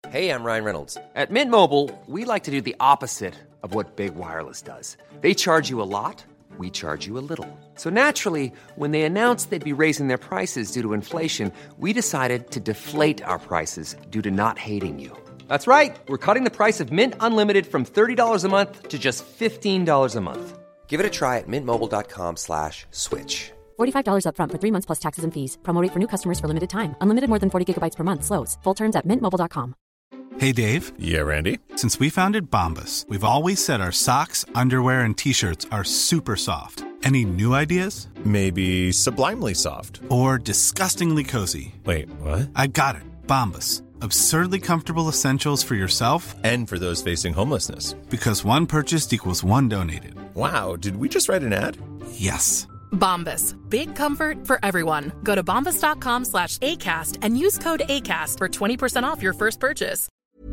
Hey, I'm Ryan Reynolds. At Mint Mobile, we like to do the opposite of what Big Wireless does. They charge you a lot, we charge you a little. So naturally, when they announced they'd be raising their prices due to inflation, we decided to deflate our prices due to not hating you. That's right. We're cutting the price of Mint Unlimited from $30 a month to just $15 a month. Give it a try at mintmobile.com/switch. $45 up front for 3 months plus taxes and fees. Promo rate for new customers for limited time. Unlimited more than 40 gigabytes per month. Slows full terms at mintmobile.com. Hey, Dave. Yeah, Randy. Since we founded Bombas, we've always said our socks, underwear, and T-shirts are super soft. Any new ideas? Maybe sublimely soft. Or disgustingly cozy. Wait, what? I got it. Bombas. Absurdly comfortable essentials for yourself and for those facing homelessness. Because one purchased equals one donated. Wow, did we just write an ad? Yes. Bombas. Big comfort for everyone. Go to bombas.com/ACAST and use code ACAST for 20% off your first purchase.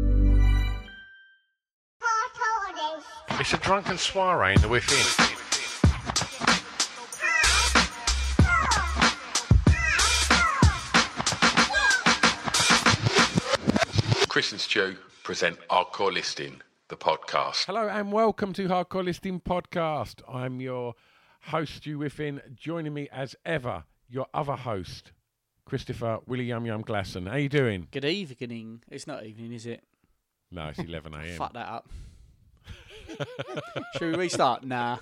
It's a drunken soiree in the within. Chris and Stu present Hardcore Listing, the podcast. Hello and welcome to Hardcore Listing Podcast. I'm your host, Stu Whiffin. Joining me as ever, your other host, Christopher Willie Yum Yum Glasson. How you doing? Good evening. It's not evening, is it? No, it's 11 a.m. Fuck that up. Should we restart? Nah.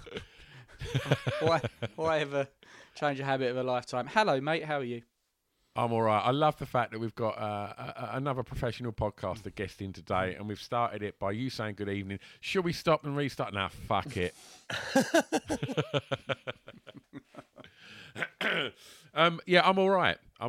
Why ever change a habit of a lifetime? Hello, mate. How are you? I'm all right. I love the fact that we've got another professional podcaster guest in today, and we've started it by you saying good evening. Should we stop and restart? Nah, fuck it. Yeah, I'm all right. I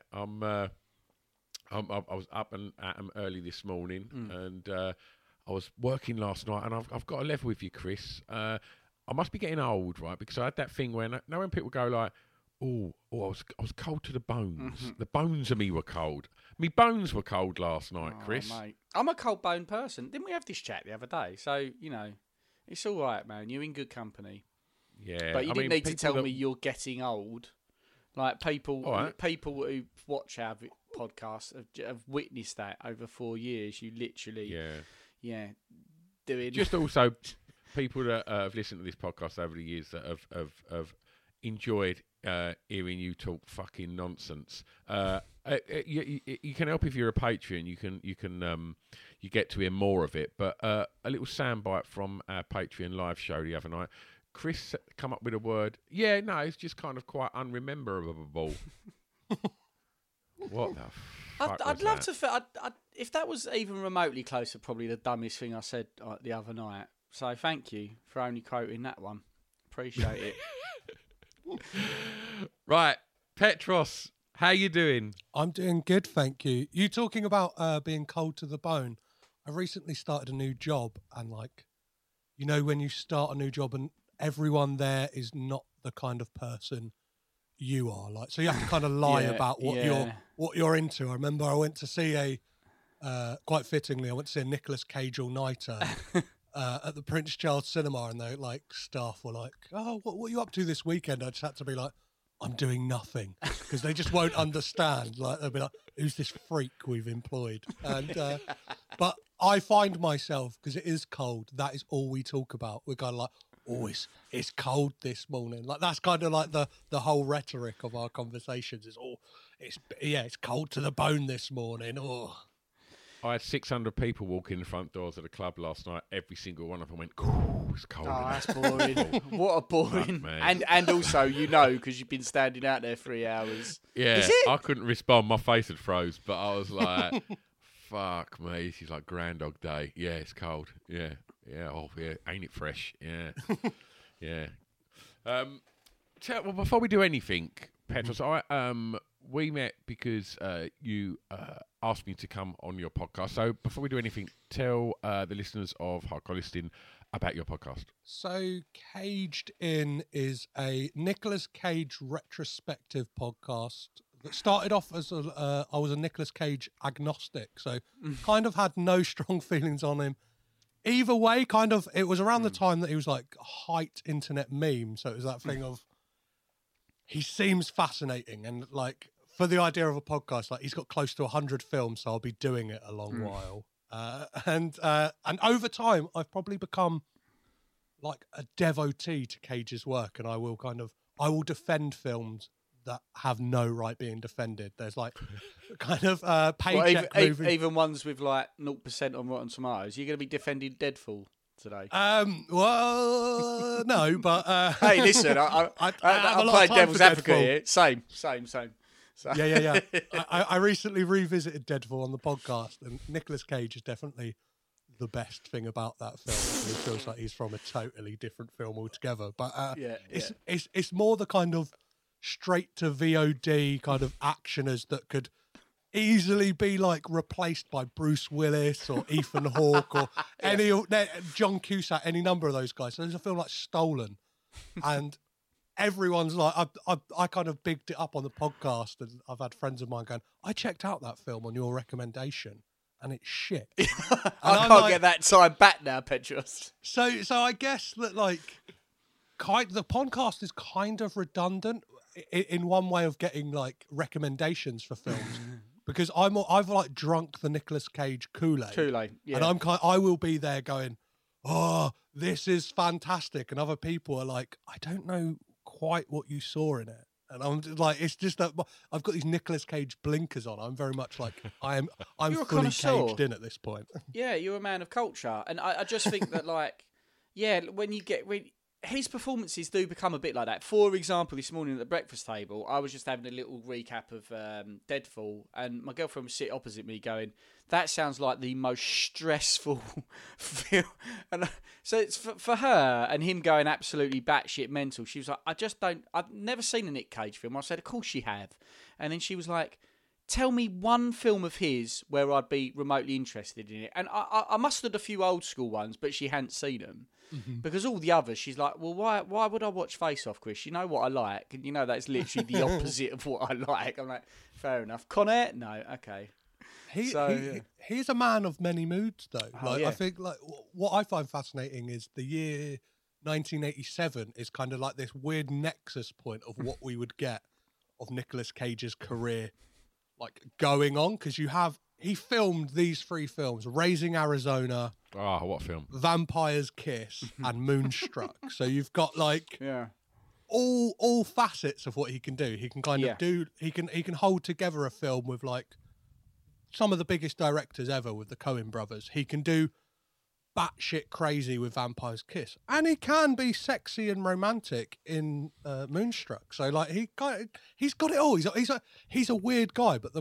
was up and at 'em early this morning, and I was working last night, and I've got to level with you, Chris. I must be getting old, right? Because I had that thing when people go like, I was cold to the bones. Mm-hmm. The bones of me were cold. Me bones were cold last night, Chris. Mate. I'm a cold bone person. Didn't we have this chat the other day? So, it's all right, man. You're in good company. Yeah. But you didn't need to tell me you're getting old. Like, people who watch our podcast have witnessed that over 4 years. You literally... Yeah, doing... Just also, people that have listened to this podcast over the years that have enjoyed hearing you talk fucking nonsense. You can help if you're a Patreon. You get to hear more of it. But a little soundbite from our Patreon live show the other night. Chris come up with a word. Yeah, no, it's just kind of quite unrememberable. What the fuck? I'd love to. If that was even remotely close to probably the dumbest thing I said the other night. So thank you for only quoting that one. Appreciate it. Right, Petros, how you doing? I'm doing good, thank you. You talking about being cold to the bone? I recently started a new job, and when you start a new job and everyone there is not the kind of person you are, so you have to kind of lie about what you're into. I remember I went to see quite fittingly, I went to see a Nicolas Cage all-nighter at the Prince Charles Cinema, and the staff were like, "Oh, what are you up to this weekend?" I just had to be like, "I'm doing nothing," because they just won't understand. They'll be like, "Who's this freak we've employed?" And but I find myself, because it is cold, that is all we talk about. We're kind of like, "Oh, it's cold this morning." That's kind of like the whole rhetoric of our conversations is, it's cold to the bone this morning. Oh. I had 600 people walk in the front doors of the club last night. Every single one of them went, it's cold. Oh, that's boring. What a boring. Man. And also, because you've been standing out there 3 hours. Yeah, Is it? I couldn't respond. My face had froze, but I was like, fuck me. She's like Groundhog Day. Yeah, it's cold. Yeah. Oh, yeah. Ain't it fresh? Yeah. Yeah. Well, before we do anything, Petros, we met because you asked me to come on your podcast. So before we do anything, tell the listeners of Hardcore Listing about your podcast. So Caged In is a Nicolas Cage retrospective podcast that started off as I was a Nicolas Cage agnostic, so kind of had no strong feelings on him. Either way, it was around the time that he was like height internet meme, so it was that thing of he seems fascinating, and for the idea of a podcast, like he's got close to 100 films, so I'll be doing it a long while. And over time, I've probably become like a devotee to Cage's work, and I will defend films that have no right being defended. There's like kind of paycheck moving. Even ones with like 0% on Rotten Tomatoes. You're going to be defending Deadfall today. Well, no, but hey, listen, I played devil's advocate here. Same. So. Yeah. I recently revisited Deadfall on the podcast, and Nicolas Cage is definitely the best thing about that film. It feels like he's from a totally different film altogether. But it's more the kind of straight to VOD kind of actioners that could easily be like replaced by Bruce Willis or Ethan Hawke or any John Cusack, any number of those guys. So there's a film like Stolen, and everyone's like, I kind of bigged it up on the podcast, and I've had friends of mine going, I checked out that film on your recommendation, and it's shit. I can't get that time back now, Petros. So I guess that like, the podcast is kind of redundant in one way of getting like recommendations for films. Because I've like drunk the Nicolas Cage Kool-Aid. Yeah. And I will be there going, oh, this is fantastic. And other people are like, I don't know quite what you saw in it. And I'm just like, it's just that I've got these Nicolas Cage blinkers on. I'm very much like, I'm fully caged in at this point. Yeah, you're a man of culture. And I just think that like, when you get... his performances do become a bit like that. For example, this morning at the breakfast table, I was just having a little recap of Deadfall, and my girlfriend was sitting opposite me going, that sounds like the most stressful film. And so it's for her and him going absolutely batshit mental. She was like, I've never seen a Nick Cage film. I said, of course you have. And then she was like, tell me one film of his where I'd be remotely interested in it. And I mustered a few old school ones, but she hadn't seen them. Mm-hmm. Because all the others, she's like, well, why would I watch Face Off, Chris? You know what I like. And you know that's literally the opposite of what I like. I'm like, fair enough. Con Air? No, okay. He's a man of many moods, though. I think like what I find fascinating is the year 1987 is kind of like this weird nexus point of what we would get of Nicolas Cage's career like going on, because he filmed these 3 films: Raising Arizona, what film? Vampire's Kiss, and Moonstruck. So you've got like all facets of what he can do. He can kind of do. He can hold together a film with like some of the biggest directors ever with the Coen brothers. He can do batshit crazy with Vampire's Kiss, and he can be sexy and romantic in Moonstruck. So like he's got it all. He's a weird guy, but the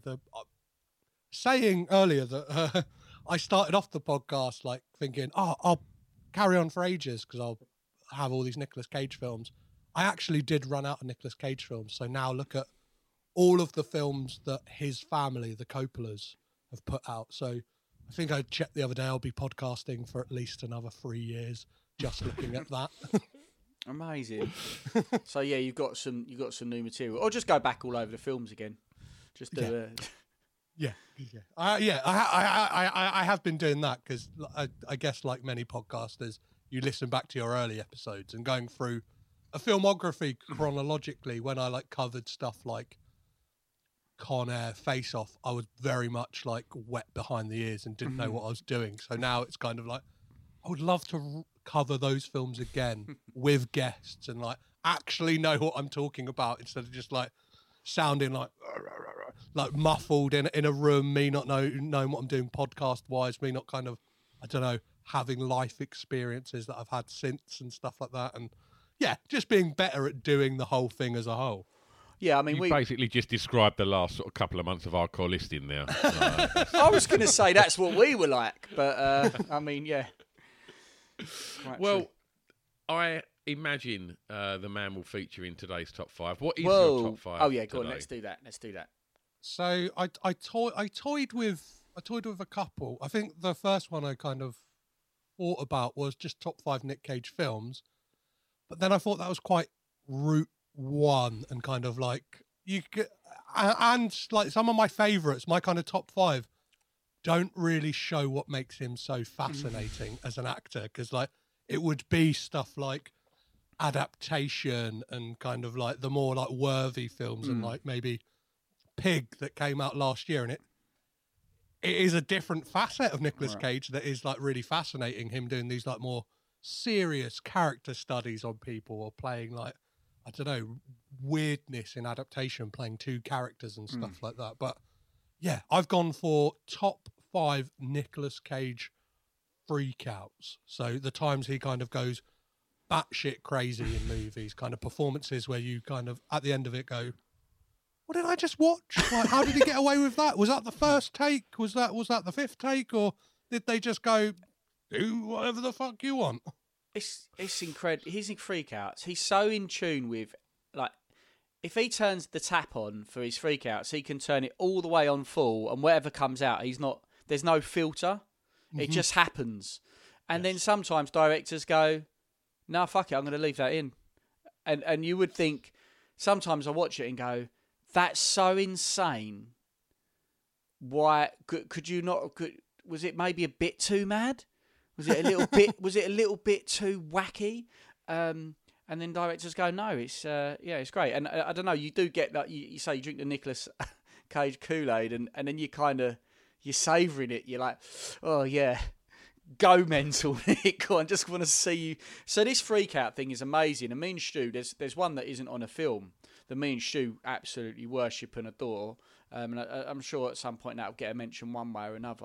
saying earlier that I started off the podcast like thinking, I'll carry on for ages because I'll have all these Nicolas Cage films. I actually did run out of Nicolas Cage films, so now look at all of the films that his family, the Coppolas, have put out. So I think I checked the other day, I'll be podcasting for at least another 3 years just looking at that. Amazing. So yeah, you've got some new material, or just go back all over the films again. Just do I have been doing that because I guess like many podcasters, you listen back to your early episodes and going through a filmography chronologically. When I like covered stuff like Con Air, Face Off, I was very much like wet behind the ears and didn't know what I was doing. So now it's kind of like I would love to cover those films again with guests and like actually know what I'm talking about instead of just like sounding like muffled in a room, me not knowing what I'm doing podcast wise, me not kind of, I don't know, having life experiences that I've had since and stuff like that. And yeah, just being better at doing the whole thing as a whole. Yeah, I mean, we basically just described the last sort of couple of months of our core listing there. I was going to say that's what we were like, but I mean, yeah. Well, I imagine the man will feature in today's top 5. What is your top 5? Oh yeah, go today? on. Let's do that. So I toyed with a couple. I think the first one I kind of thought about was just top 5 Nick Cage films, but then I thought that was quite route one and kind of like you could, and like some of my favourites, my kind of top 5 don't really show what makes him so fascinating as an actor, because like it would be stuff like Adaptation and kind of like the more like worthy films and like maybe Pig that came out last year, and it is a different facet of Nicolas Cage that is like really fascinating. Him doing these like more serious character studies on people, or playing like, I don't know, weirdness in adaptation, playing two characters and stuff like that. But yeah, I've gone for top 5 Nicolas Cage freakouts. So the times he kind of goes batshit crazy in movies, kind of performances where you kind of at the end of it go, what did I just watch? Like, how did he get away with that? Was that the first take? Was that the 5th take? Or did they just go, do whatever the fuck you want? It's incredible. His freakouts, he's so in tune with, like, if he turns the tap on for his freakouts, he can turn it all the way on full, and whatever comes out, there's no filter. It just happens. And then sometimes directors go, no, fuck it, I'm going to leave that in. And you would think, sometimes I watch it and go, that's so insane. Why could you not? Was it maybe a bit too mad? Was it a little bit? Was it a little bit too wacky? And then directors go, no, it's it's great. And I don't know. You do get that. You say you drink the Nicolas Cage Kool-Aid, and then you're savouring it. You're like, oh yeah, go mental, Nick. I just want to see you. So this freak out thing is amazing. And me and Stu, there's one that isn't on a film that me and Stu absolutely worship and adore. And I'm sure at some point that'll get a mention one way or another.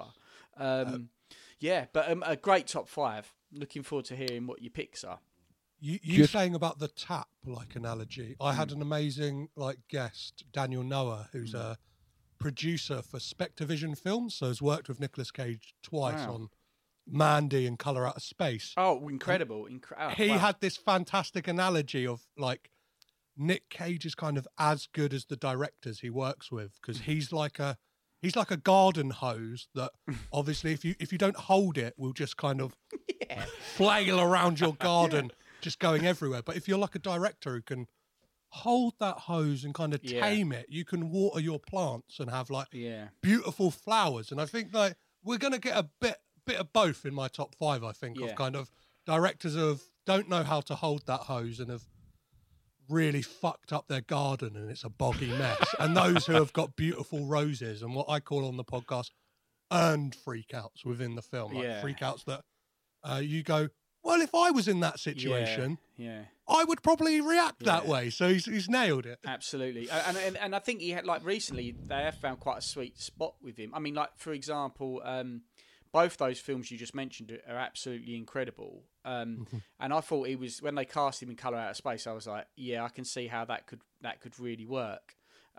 But a great top 5. Looking forward to hearing what your picks are. You saying about the tap like analogy. I had an amazing guest, Daniel Noah, who's a producer for Spectavision Films, so has worked with Nicolas Cage twice on Mandy and Colour Out of Space. Oh, incredible! He had this fantastic analogy of Nick Cage is kind of as good as the directors he works with, because he's like a garden hose that obviously if you don't hold it will just kind of flail around your garden, just going everywhere. But if you're like a director who can hold that hose and kind of tame it, you can water your plants and have beautiful flowers. And I think we're going to get a bit of both in my top 5, I think, of kind of directors who don't know how to hold that hose and have really fucked up their garden and it's a boggy mess, and those who have got beautiful roses and what I call on the podcast earned freakouts within the film, freakouts that you go, well, if I was in that situation, I would probably react that way. So he's nailed it. Absolutely. And I think he had, recently they have found quite a sweet spot with him. I mean, for example, both those films you just mentioned are absolutely incredible. And I thought he was, when they cast him in Colour Out of Space, I was like, yeah, I can see how that could really work.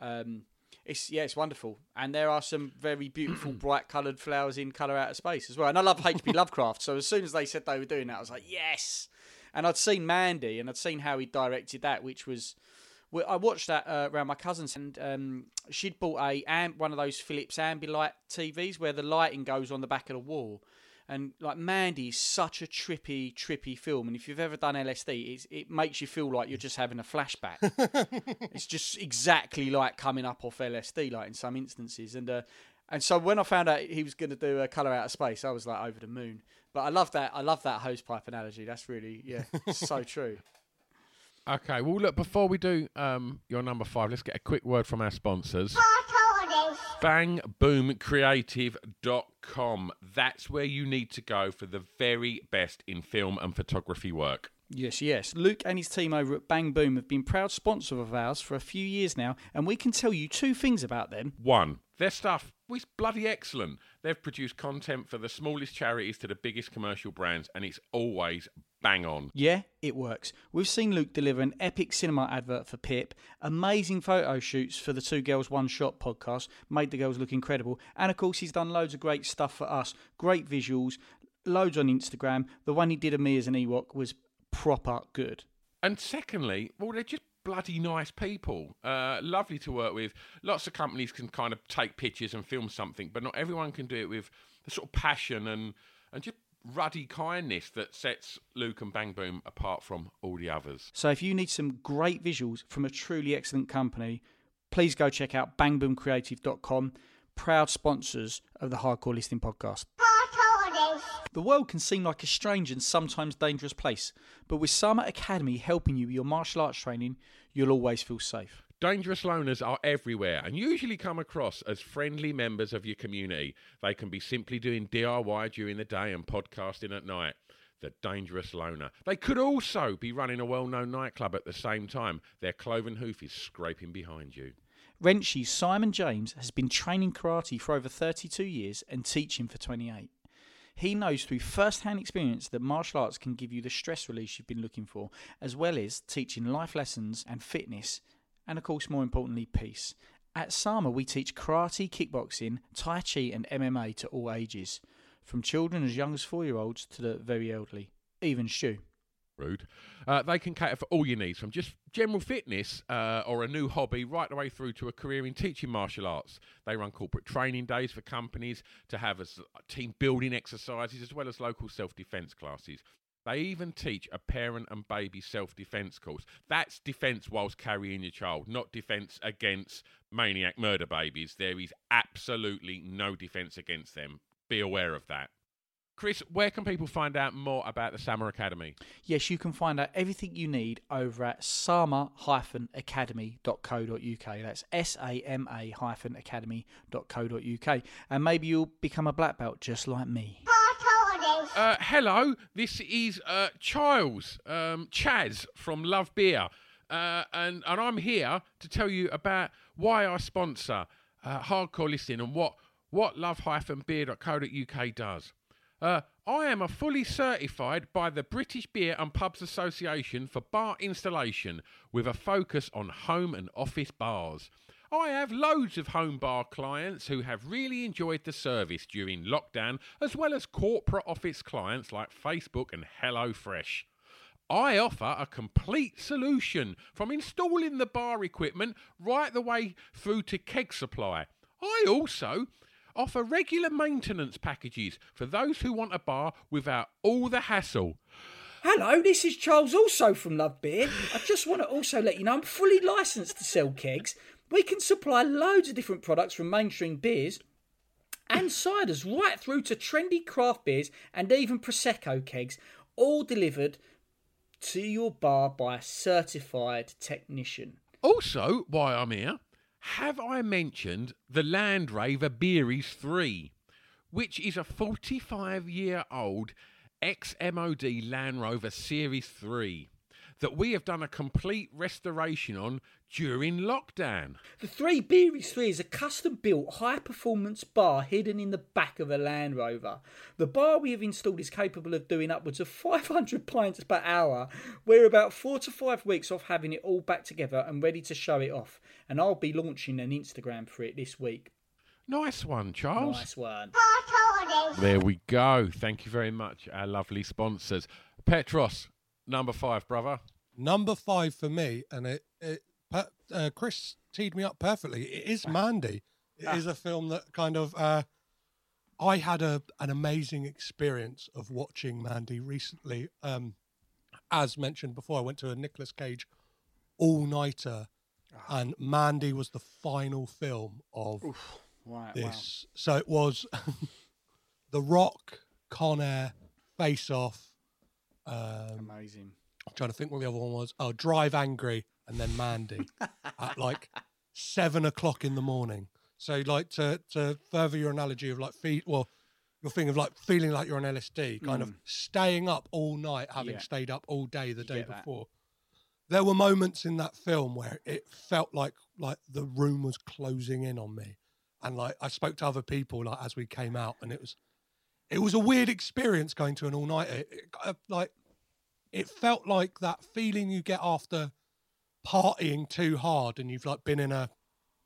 It's wonderful. And there are some very beautiful, bright coloured flowers in Colour Out of Space as well. And I love H.P. Lovecraft. So as soon as they said they were doing that, I was like, yes. And I'd seen Mandy, and I'd seen how he directed that, which was... I watched that around my cousin's, and she'd bought one of those Philips Ambilight TVs where the lighting goes on the back of the wall. And Mandy is such a trippy film. And if you've ever done LSD, it makes you feel like you're just having a flashback. It's just exactly like coming up off LSD, in some instances. And so when I found out he was going to do a Colour Out of Space, I was over the moon. But I love that hosepipe analogy. That's really, so true. Okay, well, look, before we do your number 5, let's get a quick word from our sponsors. BangBoomCreative.com. That's where you need to go for the very best in film and photography work. Yes. Luke and his team over at Bang Boom have been proud sponsors of ours for a few years now, and we can tell you 2 things about them. 1, their stuff is bloody excellent. They've produced content for the smallest charities to the biggest commercial brands, and it's always bang on. Yeah, it works. We've seen Luke deliver an epic cinema advert for Pip, amazing photo shoots for the Two Girls One Shot podcast, made the girls look incredible, and of course he's done loads of great stuff for us. Great visuals, loads on Instagram. The one he did of me as an Ewok was proper good. And secondly, well, they're just bloody nice people. Lovely to work with. Lots of companies can kind of take pictures and film something, but not everyone can do it with the sort of passion and just ruddy kindness that sets Luke and Bang Boom apart from all the others. So if you need some great visuals from a truly excellent company, please go check out BangBoomCreative.com, proud sponsors of the Hardcore Listing podcast. The world can seem like a strange and sometimes dangerous place, but with Summit Academy helping you with your martial arts training, you'll always feel safe. Dangerous loners are everywhere and usually come across as friendly members of your community. They can be simply doing DIY during the day and podcasting at night. The Dangerous Loner. They could also be running a well-known nightclub at the same time. Their cloven hoof is scraping behind you. Wrenchie's Simon James has been training karate for over 32 years and teaching for 28. He knows through first-hand experience that martial arts can give you the stress release you've been looking for, as well as teaching life lessons and fitness, and of course, more importantly, peace. At Sama, we teach karate, kickboxing, tai chi and MMA to all ages, from children as young as 4-year-olds to the very elderly, even Stu. Rude. They can cater for all your needs, from just general fitness or a new hobby right the way through to a career in teaching martial arts. They run corporate training days for companies to have as team building exercises as well as local self-defence classes. They even teach a parent and baby self-defence course. That's defence whilst carrying your child, not defence against maniac murder babies. There is absolutely no defence against them. Be aware of that. Chris, where can people find out more about the Sama Academy? Yes, you can find out everything you need over at sama-academy.co.uk. That's sama-academy.co.uk. And maybe you'll become a black belt just like me. Hello, this is Charles, Chaz from Love Beer. And I'm here to tell you about why I sponsor Hardcore Listening and what love-beer.co.uk does. I am a fully certified by the British Beer and Pubs Association for bar installation with a focus on home and office bars. I have loads of home bar clients who have really enjoyed the service during lockdown, as well as corporate office clients like Facebook and HelloFresh. I offer a complete solution from installing the bar equipment right the way through to keg supply. I also offer regular maintenance packages for those who want a bar without all the hassle. Hello, this is Charles, also from Love Beer. I just want to also let you know I'm fully licensed to sell kegs. We can supply loads of different products from mainstream beers and ciders right through to trendy craft beers and even Prosecco kegs, all delivered to your bar by a certified technician. Also, while I'm here, have I mentioned the Land Rover Beeries 3, which is a 45-year-old ex-MOD Land Rover Series 3 that we have done a complete restoration on during lockdown. The 3 Beeries 3 is a custom-built high-performance bar hidden in the back of a Land Rover. The bar we have installed is capable of doing upwards of 500 pints per hour. We're about 4 to 5 weeks off having it all back together and ready to show it off. And I'll be launching an Instagram for it this week. Nice one, Charles. Nice one. There we go. Thank you very much, our lovely sponsors. Petros, number 5, brother. Number 5 for me, and Chris teed me up perfectly. It is Mandy. It is a film that kind of... I had an amazing experience of watching Mandy recently. As mentioned before, I went to a Nicolas Cage all-nighter, and Mandy was the final film of this. Wow. So it was The Rock, Con Air, Face Off. Amazing. I'm trying to think what the other one was. Oh, Drive Angry, and then Mandy at like 7 o'clock in the morning. So like to further your analogy of like your thing of like feeling like you're on LSD, kind of staying up all night, having stayed up all day the day before. There were moments in that film where it felt like the room was closing in on me, and like I spoke to other people like as we came out, and it was a weird experience going to an all nighter. It felt like that feeling you get after partying too hard, and you've like been in a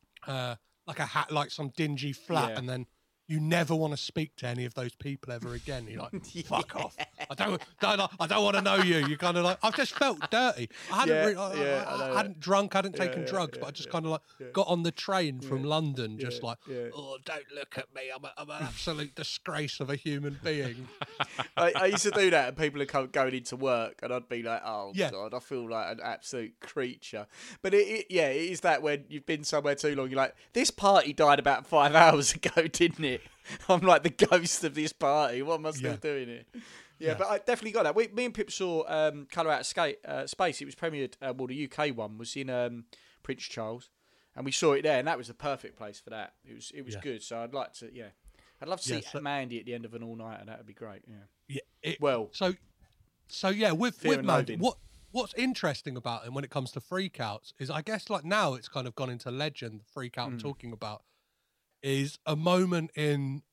like some dingy flat, and then you never want to speak to any of those people ever again. You're like, fuck off. I don't want to know you. You kind of like, I've just felt dirty. I hadn't drunk, I hadn't taken drugs, but I just kind of like got on the train from London, just like, oh, don't look at me. I'm an absolute disgrace of a human being. I used to do that, and people are going into work, and I'd be like, oh, God, I feel like an absolute creature. But it is that when you've been somewhere too long, you're like, this party died about 5 hours ago, didn't it? I'm like the ghost of this party. What am I still doing here? Yeah, but I definitely got that. Me and Pip saw Colour Out of Space. It was premiered, the UK one was in Prince Charles, and we saw it there, and that was the perfect place for that. It was good. So I'd like to, I'd love to see Mandy at the end of an all-nighter. That would be great. So yeah, with Mandy, what's interesting about him when it comes to freakouts is, I guess, like now it's kind of gone into legend. The freakout I'm talking about is a moment in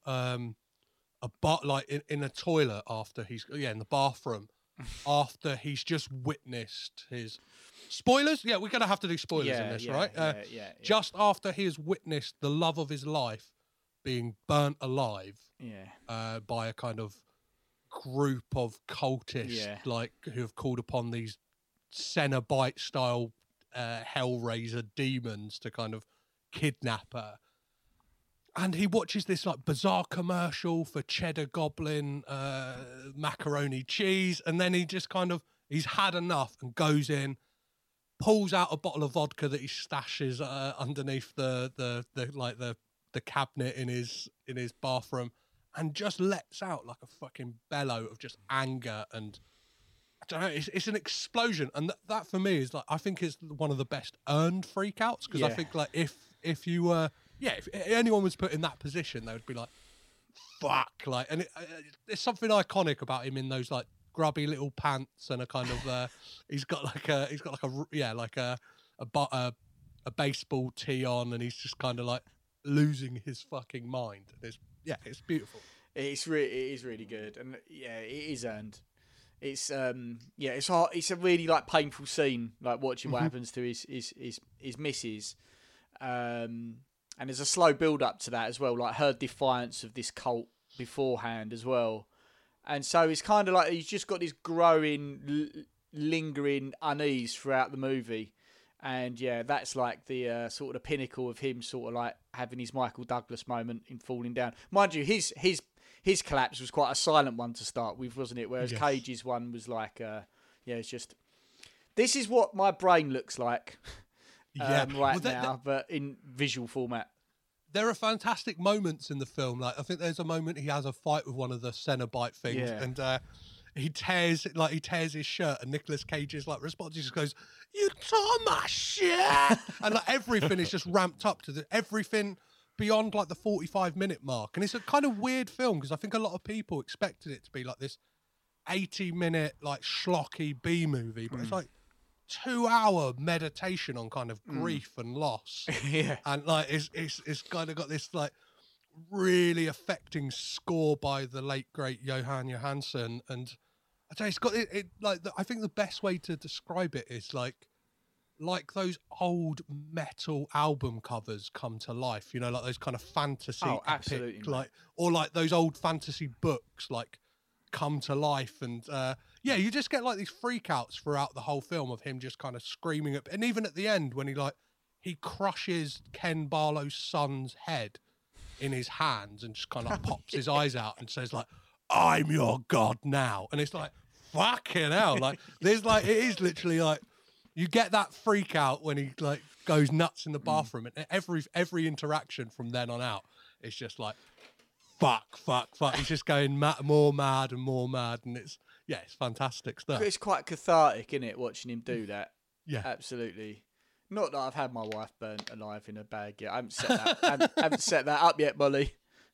in a toilet after he's in the bathroom after he's just witnessed his spoilers. Yeah, we're gonna have to do spoilers in this, right? Just after he has witnessed the love of his life being burnt alive, by a kind of group of cultists, like who have called upon these Cenobite style Hellraiser demons to kind of kidnap her. And he watches this like bizarre commercial for Cheddar Goblin macaroni cheese, and then he just he's had enough and goes in, pulls out a bottle of vodka that he stashes underneath the cabinet in his bathroom, and just lets out like a fucking bellow of just anger, and I don't know, it's an explosion. And that for me is like, I think is one of the best earned freakouts, because I think like if you were if anyone was put in that position, they would be like, fuck, like, and there's something iconic about him in those like grubby little pants and a kind of he's got a baseball tee on, and he's just kind of like losing his fucking mind. It's beautiful. It is really good, and it is earned. It's it's hard. It's a really like painful scene, like watching what happens to his missus, and there's a slow build up to that as well, like her defiance of this cult beforehand as well, and so it's kind of like he's just got this growing, lingering unease throughout the movie. And that's like the sort of the pinnacle of him sort of like having his Michael Douglas moment in falling down. Mind you, his collapse was quite a silent one to start with, wasn't it? Whereas Cage's one was like, it's just, this is what my brain looks like now, but in visual format. There are fantastic moments in the film. Like I think there's a moment he has a fight with one of the Cenobite things, and he tears his shirt, and Nicolas Cage's like response, he just goes, "You tore my shirt," and like everything is just ramped up to everything beyond like the 45-minute mark. And it's a kind of weird film, because I think a lot of people expected it to be like this 80-minute like schlocky B movie, but it's like 2-hour meditation on kind of grief and loss. And like it's kind of got this like really affecting score by the late great Johan Johansson, and I tell you, it's got it like I think the best way to describe it is like those old metal album covers come to life, you know, like those kind of fantasy absolutely, like, or like those old fantasy books like come to life. And you just get like these freakouts throughout the whole film of him just kind of screaming up, and even at the end when he crushes Ken Barlow's son's head in his hands and just kind of pops his eyes out and says like, "I'm your god now." And it's like, fucking hell, like there's like, it is literally like, you get that freak out when he like goes nuts in the bathroom, and every interaction from then on out is just like, fuck. He's just going more mad, and it's fantastic stuff. It's quite cathartic, isn't it, watching him do that? Yeah, absolutely. Not that I've had my wife burnt alive in a bag yet. I haven't set that up yet, Molly.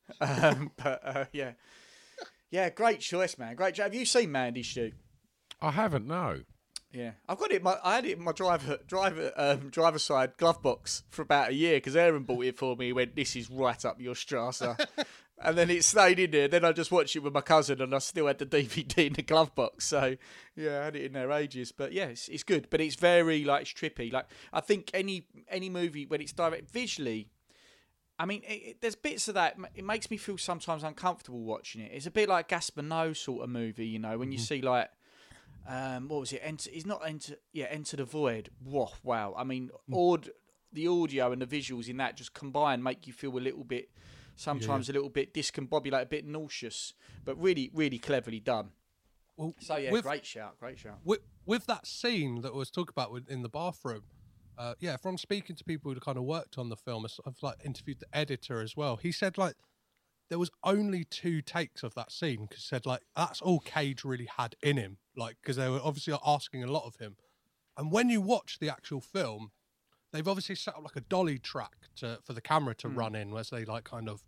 Great choice, man. Great job. Have you seen Mandy, Stu? I haven't, no. Yeah, I've got it. I had it in my driver side glove box for about a year, because Aaron bought it for me. He went, "This is right up your strasser," and then it stayed in there. Then I just watched it with my cousin, and I still had the DVD in the glove box. So I had it in there ages. But it's good. But it's very like, it's trippy. Like I think any movie when it's directed visually, I mean, there's bits of that. It makes me feel sometimes uncomfortable watching it. It's a bit like Gaspar Noé sort of movie, you know, when you see like. What was it? Enter the Void. Whoa, wow. I mean, the audio and the visuals in that just combined make you feel a little bit, sometimes a little bit discombobulated, a bit nauseous, but really, really cleverly done. Well, so great shout. With that scene that was talked about in the bathroom, from speaking to people who kind of worked on the film, I've like interviewed the editor as well. He said like, there was only 2 takes of that scene, because said like that's all Cage really had in him, like because they were obviously asking a lot of him. And when you watch the actual film, they've obviously set up like a dolly track for the camera to run in, where they like kind of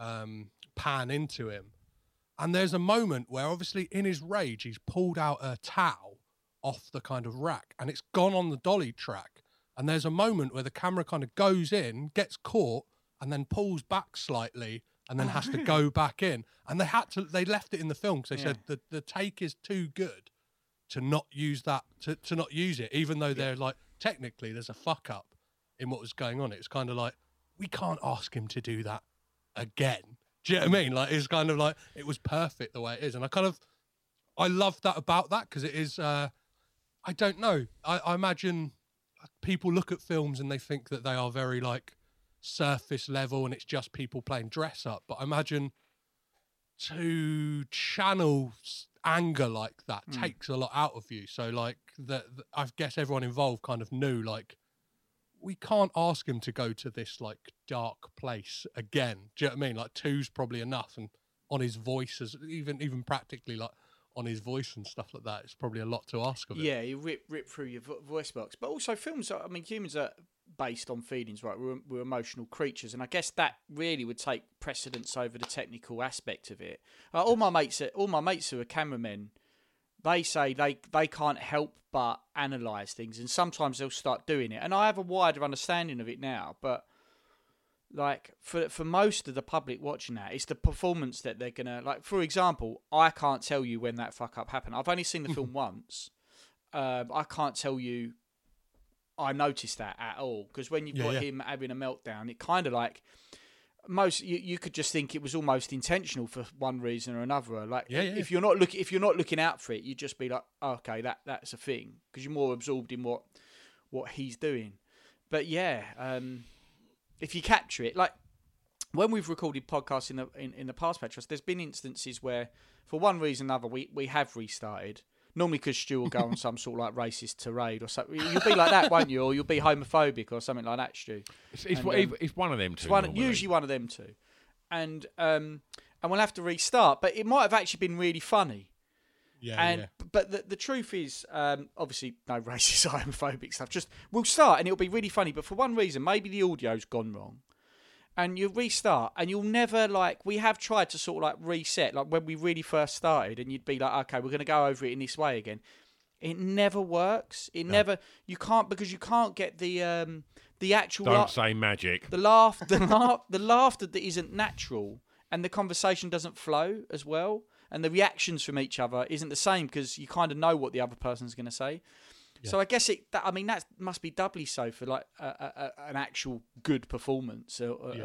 pan into him. And there's a moment where obviously in his rage, he's pulled out a towel off the kind of rack and it's gone on the dolly track. And there's a moment where the camera kind of goes in, gets caught, and then pulls back slightly and then has to go back in. And they left it in the film because they said the take is too good to not use that, to not use it, even though they're like, technically there's a fuck up in what was going on. It's kind of like, we can't ask him to do that again. Do you know what I mean? Like, it's kind of like, it was perfect the way it is. And I love that about that, because it is, I don't know. I imagine people look at films and they think that they are very like surface level and it's just people playing dress up. But I imagine to channel anger like that takes a lot out of you. So like, I guess everyone involved kind of knew, like, we can't ask him to go to this like dark place again. Do you know what I mean? Like 2's probably enough, and on his voice, as even practically like on his voice and stuff like that, it's probably a lot to ask of it. Yeah, you rip through your voice box. But also films, I mean, humans are based on feelings, right? We're emotional creatures, and I guess that really would take precedence over the technical aspect of it. All my mates who are cameramen, they say they can't help but analyse things, and sometimes they'll start doing it. And I have a wider understanding of it now, but like for most of the public watching that, it's the performance that they're gonna like. For example, I can't tell you when that fuck up happened. I've only seen the film once. I can't tell you I noticed that at all, because when you've got him having a meltdown, it kind of like you could just think it was almost intentional for one reason or another. Like if you're not looking out for it, you'd just be like, oh, okay, that's a thing, because you're more absorbed in what he's doing. But if you capture it, like when we've recorded podcasts in the past, Petros, there's been instances where for one reason or another we have restarted. Normally because Stu will go on some sort of like racist tirade or something. You'll be like that, won't you? Or you'll be homophobic or something like that, Stu. It's one of them two. Usually one of them two. And we'll have to restart. But it might have actually been really funny. But the truth is, obviously, no racist, homophobic stuff. Just, we'll start and it'll be really funny. But for one reason, maybe the audio's gone wrong. And you restart, and you'll never, like, we have tried to sort of like reset, like when we really first started, and you'd be like, okay, we're going to go over it in this way again. It never works. You can't, because you can't get the actual. Don't say magic. The laughter that isn't natural, and the conversation doesn't flow as well, and the reactions from each other isn't the same, because you kind of know what the other person's going to say. Yeah. So I guess that must be doubly so for like an actual good performance.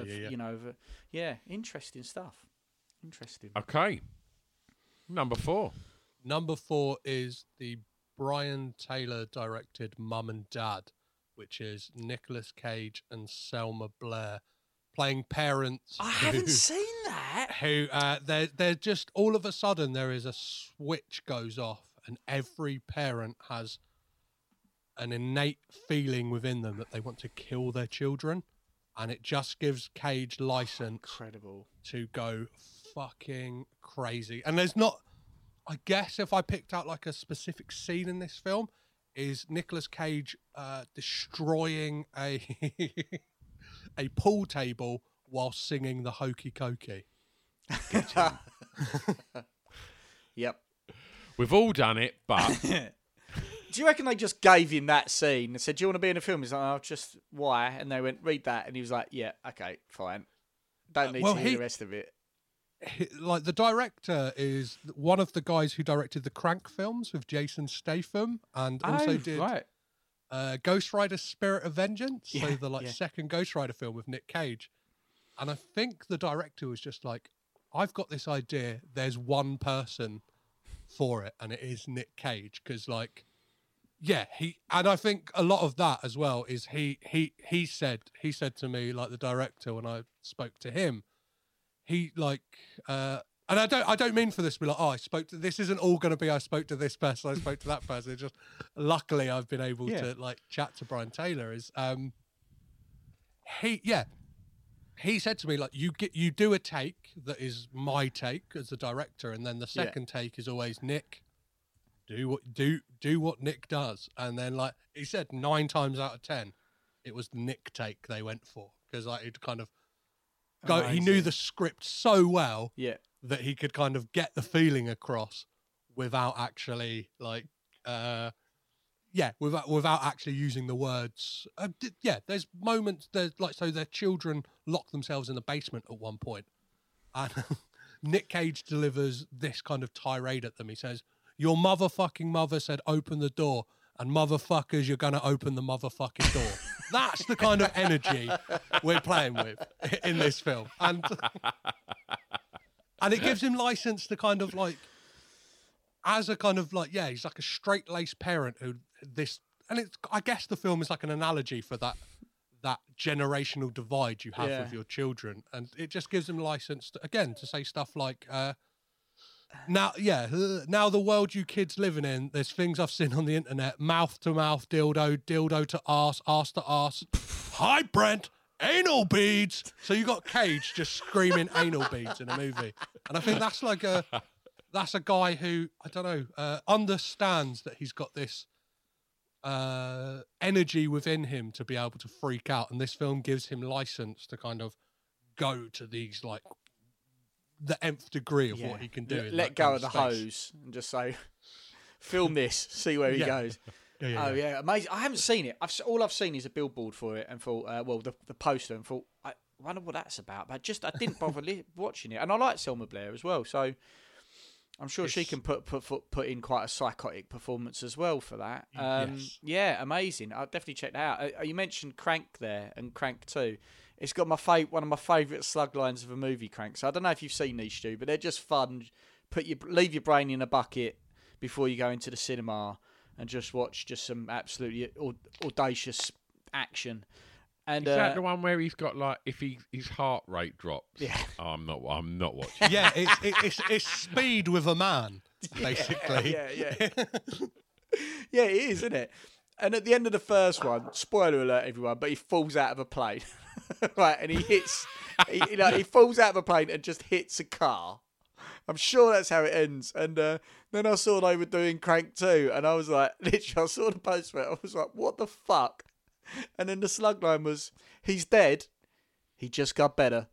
Interesting stuff. Interesting. Okay. Number 4. Number 4 is the Brian Taylor directed Mum and Dad, which is Nicolas Cage and Selma Blair playing parents. I haven't seen that. Who they're just, all of a sudden there is a switch goes off, and every parent has an innate feeling within them that they want to kill their children, and it just gives Cage license to go fucking crazy. And there's not, I guess if I picked out like a specific scene in this film, is Nicolas Cage destroying a pool table while singing the Hokey Cokey. Yep. We've all done it, but do you reckon they just gave him that scene and said, do you want to be in a film? He's like, oh, just why? And they went, read that. And he was like, yeah, okay, fine. Don't need to hear the rest of it. Like, the director is one of the guys who directed the Crank films with Jason Statham, and also did Ghost Rider Spirit of Vengeance. Yeah, so the second Ghost Rider film with Nick Cage. And I think the director was just like, I've got this idea. There's one person for it, and it is Nick Cage. Because like, yeah, and I think a lot of that as well is he said to me, like, the director, when I spoke to him, he like, and I don't mean for this to be like, oh, this isn't all going to be I spoke to this person, I spoke to that person. It's just, luckily I've been able to like chat to Brian Taylor. He said to me, like, you do a take that is my take as the director, and then the second take is always Nick. Do what Nick does, and then, like he said, 9 times out of 10, it was the Nick take they went for, because like he'd kind of he knew the script so well that he could kind of get the feeling across without actually without actually using the words. There's moments so their children lock themselves in the basement at one point, and Nick Cage delivers this kind of tirade at them. He says, "Your motherfucking mother said open the door, and motherfuckers, you're going to open the motherfucking door." That's the kind of energy we're playing with in this film. And it gives him license to kind of like, as a kind of like, he's like a straight-laced parent I guess the film is like an analogy for that generational divide you have with your children. And it just gives him license to say stuff like, now the world you kids living in, there's things I've seen on the internet, mouth to mouth dildo, dildo to arse to arse. Hi, Brent, anal beads. So you got Cage just screaming anal beads in a movie. And I think that's a guy who, I don't know, understands that he's got this energy within him to be able to freak out. And this film gives him license to kind of go to these like, the nth degree of what he can do. Let go of the hose and just say, film this, see where he goes. Yeah, amazing. I haven't seen it. All I've seen is a billboard for it and thought, the poster, and thought, I wonder what that's about. But I didn't bother watching it. And I like Selma Blair as well, so I'm sure she can put in quite a psychotic performance as well for that. Yeah, amazing. I'll definitely check that out. You mentioned Crank there and Crank 2. It's got one of my favourite slug lines of a movie, Crank. So I don't know if you've seen these, Stu, but they're just fun. Leave your brain in a bucket before you go into the cinema and just watch some absolutely audacious action. And is that the one where he's got like, if his heart rate drops? Yeah. Oh, I'm not watching. Yeah, it's Speed with a man, basically. Yeah. Yeah, it is, isn't it? And at the end of the first one, spoiler alert, everyone, but he falls out of a plane. Right, and he falls out of a plane and just hits a car. I'm sure that's how it ends. And then I saw they were doing Crank 2, and I was like, literally, I saw the poster, I was like, what the fuck? And then the slug line was, he's dead, he just got better.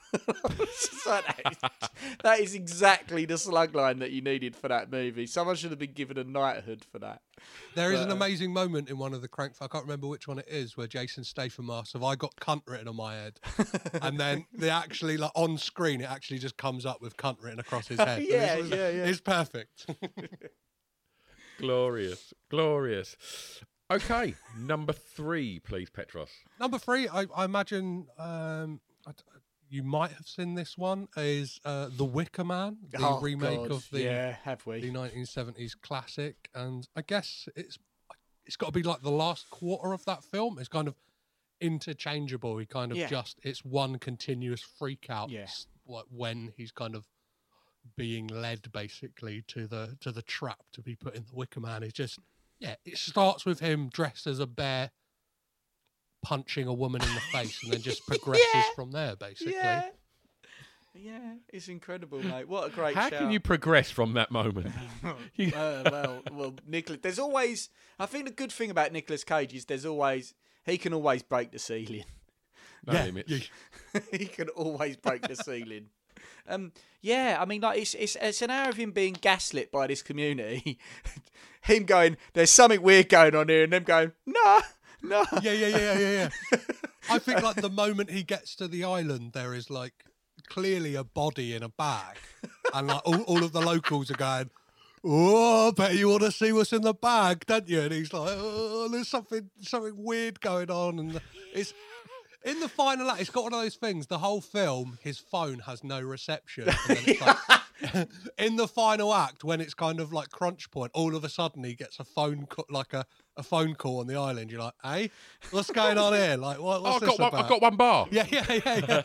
That is exactly the slug line that you needed for that movie. Someone should have been given a knighthood for that. There is an amazing moment in one of the Crank, I can't remember which one it is, where Jason Statham asks, have I got cunt written on my head? And then they actually, like on screen, it actually just comes up with cunt written across his head. Yeah. It's perfect. Glorious. Okay, number 3, please, Petros. Number 3, I imagine you might have seen this one, is The Wicker Man, the remake of the 1970s classic. And I guess it's got to be like the last quarter of that film. It's kind of interchangeable. He kind of it's one continuous freak out. Yeah. Like when he's kind of being led basically to the trap to be put in the Wicker Man. It's just, it starts with him dressed as a bear punching a woman in the face and then just progresses from there, basically. Yeah, it's incredible, mate. What a great show. How can you progress from that moment? Well, Nicolas, there's always, I think the good thing about Nicolas Cage is he can always break the ceiling. No limits. He can always break the ceiling. I mean, like it's an hour of him being gaslit by this community. Him going, there's something weird going on here, and them going, no. Yeah. I think like the moment he gets to the island, there is like clearly a body in a bag, and like all of the locals are going, "Oh, I bet you want to see what's in the bag, don't you?" And he's like, "Oh, there's something weird going on," and it's. In the final act, it's got one of those things. The whole film, his phone has no reception. And then it's like, in the final act, when it's kind of like crunch point, all of a sudden he gets a phone phone call on the island. You're like, "Hey, what's going on here? Like, what's this about?" I've got one bar. Yeah.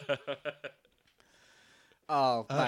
Oh, man.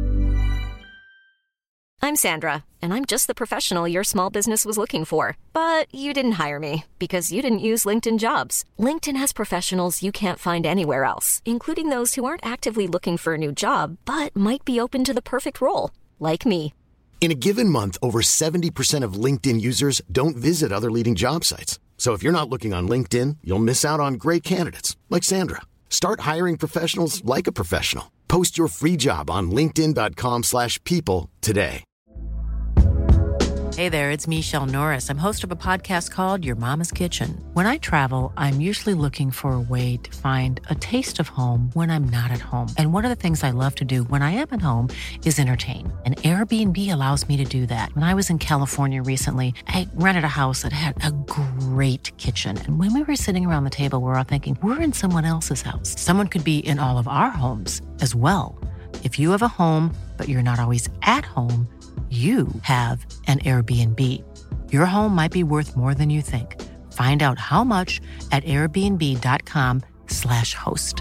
I'm Sandra, and I'm just the professional your small business was looking for. But you didn't hire me because you didn't use LinkedIn Jobs. LinkedIn has professionals you can't find anywhere else, including those who aren't actively looking for a new job, but might be open to the perfect role, like me. In a given month, over 70% of LinkedIn users don't visit other leading job sites. So if you're not looking on LinkedIn, you'll miss out on great candidates like Sandra. Start hiring professionals like a professional. Post your free job on linkedin.com/people today. Hey there, it's Michelle Norris. I'm host of a podcast called Your Mama's Kitchen. When I travel, I'm usually looking for a way to find a taste of home when I'm not at home. And one of the things I love to do when I am at home is entertain. And Airbnb allows me to do that. When I was in California recently, I rented a house that had a great kitchen. And when we were sitting around the table, we were all thinking, we're in someone else's house. Someone could be in all of our homes as well. If you have a home, but you're not always at home, you have an Airbnb. Your home might be worth more than you think. Find out how much at airbnb.com/host.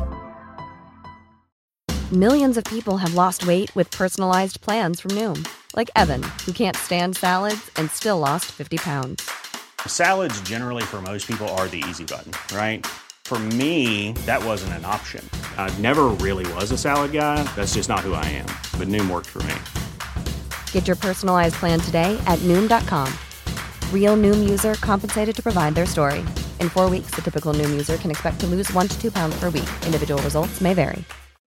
Millions of people have lost weight with personalized plans from Noom. Like Evan, who can't stand salads and still lost 50 pounds. Salads generally for most people are the easy button, right? For me, that wasn't an option. I never really was a salad guy. That's just not who I am. But Noom worked for me. Get your personalized plan today at Noom.com. Real Noom user compensated to provide their story. In 4 weeks, the typical Noom user can expect to lose 1 to 2 pounds per week. Individual results may vary.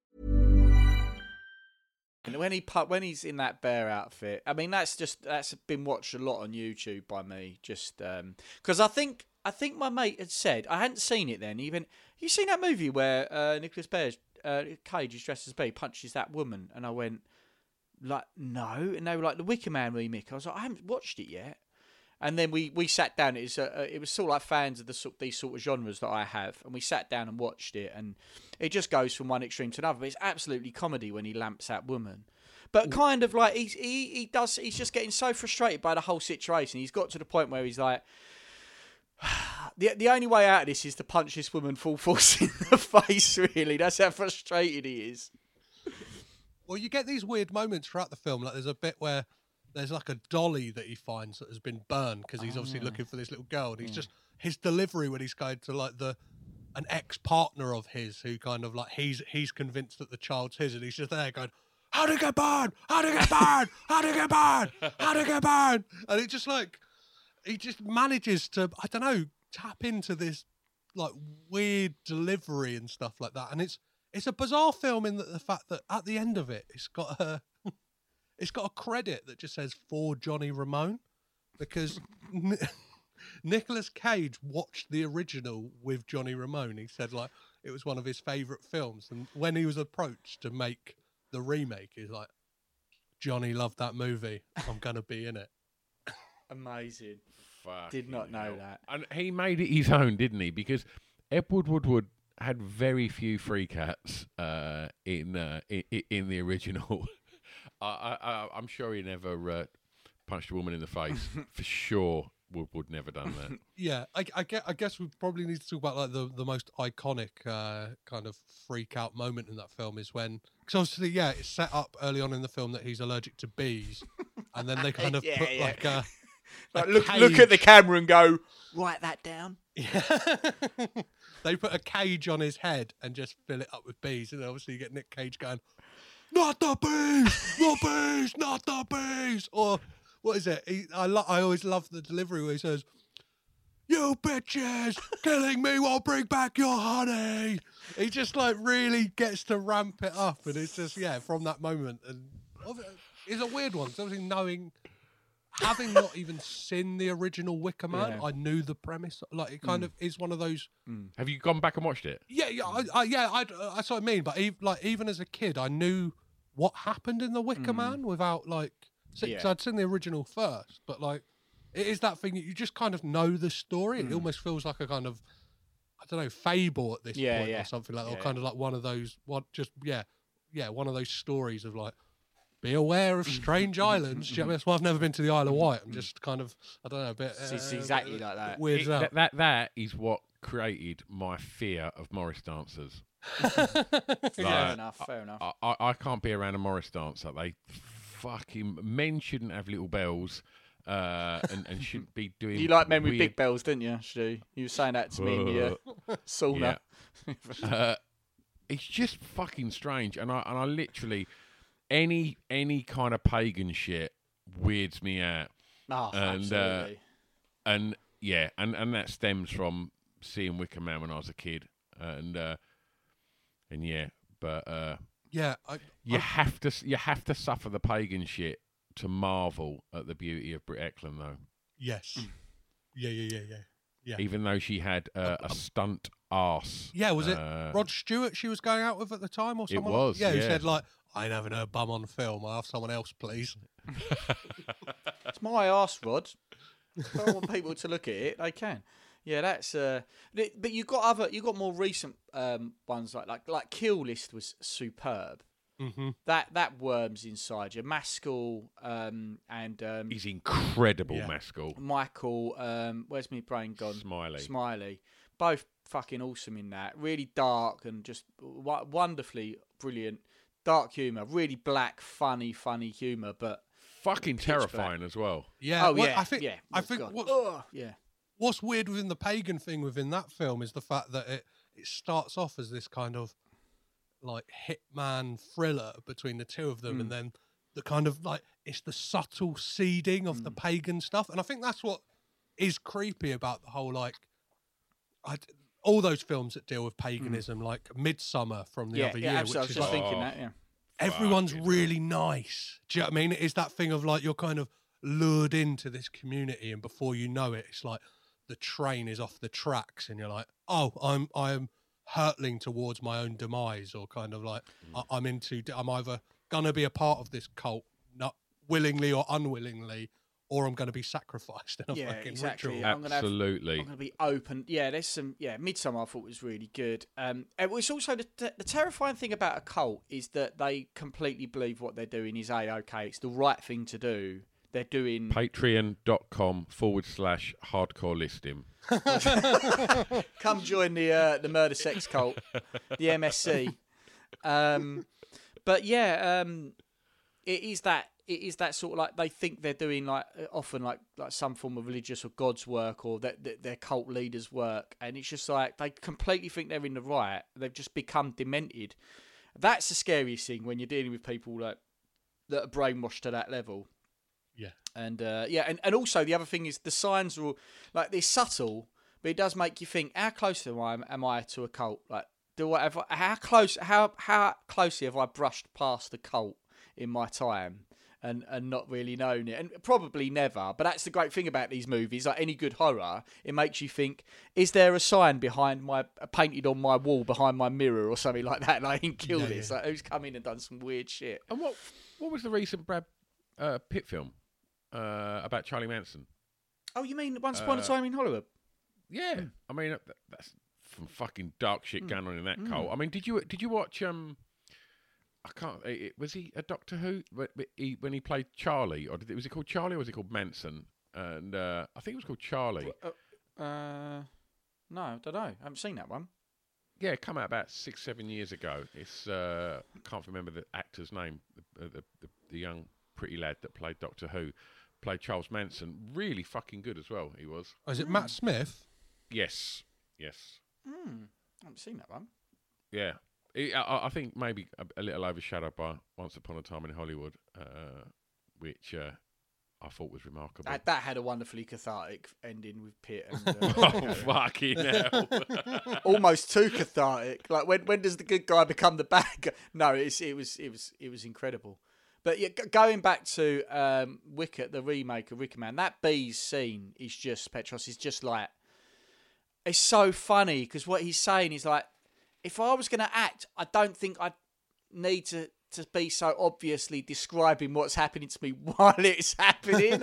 When he's in that bear outfit, I mean that's been watched a lot on YouTube by me. Just because I think my mate had said I hadn't seen it then. Even you seen that movie where Nicolas Cage is dressed as Bee punches that woman, and I went. Like, no. And they were like, the Wicker Man remake. I was like, I haven't watched it yet. And then we sat down. It was sort of like fans of these sort of genres that I have. And we sat down and watched it. And it just goes from one extreme to another. But it's absolutely comedy when he lamps that woman. But kind of like, he's just getting so frustrated by the whole situation. He's got to the point where he's like, the only way out of this is to punch this woman full force in the face, really. That's how frustrated he is. Well, you get these weird moments throughout the film. Like there's a bit where there's like a dolly that he finds that has been burned because he's obviously looking for this little girl. And he's just his delivery when he's going to like an ex-partner of his who kind of like he's convinced that the child's his, and he's just there going, "How did it get burned? How did it get burned? How did it get burned? How did it get burned?" And it just like he just manages to tap into this like weird delivery and stuff like that, and it's a bizarre film in the fact that at the end of it, it's got a credit that just says for Johnny Ramone, because Nicolas Cage watched the original with Johnny Ramone. He said like it was one of his favourite films, and when he was approached to make the remake, he's like, "Johnny loved that movie. I'm gonna be in it." Amazing. Did not know that. And he made it his own, didn't he? Because Edward Woodward had very few free cats in the original. I'm sure he never punched a woman in the face. For sure, Woodward never done that. Yeah, I guess we probably need to talk about like the most iconic kind of freak out moment in that film is when, because obviously it's set up early on in the film that he's allergic to bees, and then they kind of put like a look at the camera and go, write that down. Yeah. They put a cage on his head and just fill it up with bees, and obviously you get Nick Cage going, "Not the bees, the bees, not the bees." Or what is it? I always love the delivery where he says, "You bitches, killing me won't bring back your honey." He just like really gets to ramp it up, and it's just from that moment, and it's a weird one. 'Cause obviously having not even seen the original Wicker Man, I knew the premise. Like it kind of is one of those. Have you gone back and watched it? Yeah, that's what I mean. But even as a kid, I knew what happened in the Wicker Man without like. Because I'd seen the original first, but like it is that thing that you just kind of know the story. It almost feels like a kind of fable at this point or something like that, or kind of like one of those one of those stories of like. Be aware of strange islands. That's why I've never been to the Isle of Wight. I'm just kind of, a bit. It's exactly like that. Weird. That is what created my fear of Morris dancers. Fair enough. I can't be around a Morris dancer. They men shouldn't have little bells. And shouldn't be doing. You like men with big bells, didn't you, Stu? You were saying that to me in your sauna. It's just fucking strange, and I literally. Any kind of pagan shit weirds me out. Oh, absolutely. And Yeah, and that stems from seeing Wicker Man when I was a kid, and yeah, but you have to suffer the pagan shit to marvel at the beauty of Britt Ekland, though. Yes. Yeah. Even though she had a stunt arse. Yeah, was it Rod Stewart she was going out with at the time, or someone? It was. Yeah, who said like, "I ain't having her bum on film. I'll have someone else, please." It's my arse, Rod. If I want people to look at it, they can. Yeah, that's. But you got more recent ones like Kill List was superb. Mm-hmm. That worms inside you. Maskell and he's incredible. Maskell. Michael, where's my brain gone? Smiley. Both fucking awesome in that. Really dark and just wonderfully brilliant. Dark humour, really black, funny humour, but fucking terrifying as well. Yeah. I think what's weird within the pagan thing within that film is the fact that it starts off as this kind of like hitman thriller between the two of them, and then the kind of like it's the subtle seeding of the pagan stuff, and I think that's what is creepy about the whole like all those films that deal with paganism, like Midsommar from the other year. Absolutely. Which I was is just like, thinking that. Yeah, everyone's really nice. Do you know what I mean? It is that thing of like you're kind of lured into this community, and before you know it, it's like the train is off the tracks, and you're like, oh, I'm hurtling towards my own demise, or kind of like I'm either gonna be a part of this cult, not willingly or unwillingly, or I'm going to be sacrificed in a fucking ritual. Absolutely. I'm going to be open. Yeah, there's some. Yeah, Midsommar I thought was really good. It was also the terrifying thing about a cult is that they completely believe what they're doing is okay. It's the right thing to do. They're doing Patreon.com/hardcore listing. Come join the murder sex cult, the MSC. But yeah, it is that sort of like they think they're doing like often like some form of religious or God's work, or that their cult leaders' work, and it's just like they completely think they're in the right. They've just become demented. That's the scariest thing when you're dealing with people that are brainwashed to that level. Yeah. And and also the other thing is the signs are all, like they're subtle, but it does make you think: how close am I to a cult? Like, how closely have I brushed past the cult in my time and not really known it? And probably never. But that's the great thing about these movies. Like any good horror, it makes you think: is there a sign painted on my wall behind my mirror or something like that? Like in Kill List, like who's come in and done some weird shit? And what was the recent Brad Pitt film about Charlie Manson? Oh, you mean Once Upon a Time in Hollywood? Yeah, I mean that's some fucking dark shit going on in that cult. I mean, did you watch? I can't. Was he a Doctor Who when he played Charlie, or was it called Charlie, or was it called Manson? And I think it was called Charlie. No, I don't know. I haven't seen that one. Yeah, it came out about 6-7 years ago. It's I can't remember the actor's name. The young pretty lad that played Doctor Who played Charles Manson. Really fucking good as well. He was. Oh, is it Matt Smith? Yes. I haven't seen that one. Yeah. I think maybe a little overshadowed by Once Upon a Time in Hollywood, which I thought was remarkable. That had a wonderfully cathartic ending with Pitt. And, oh, fucking hell. Almost too cathartic. Like, when does the good guy become the bad guy? No, it was incredible. But yeah, going back to Wicker, the remake of Wicker Man, that bees scene is just, Petros, is just like, it's so funny because what he's saying is like, if I was going to act, I don't think I'd need to be so obviously describing what's happening to me while it's happening.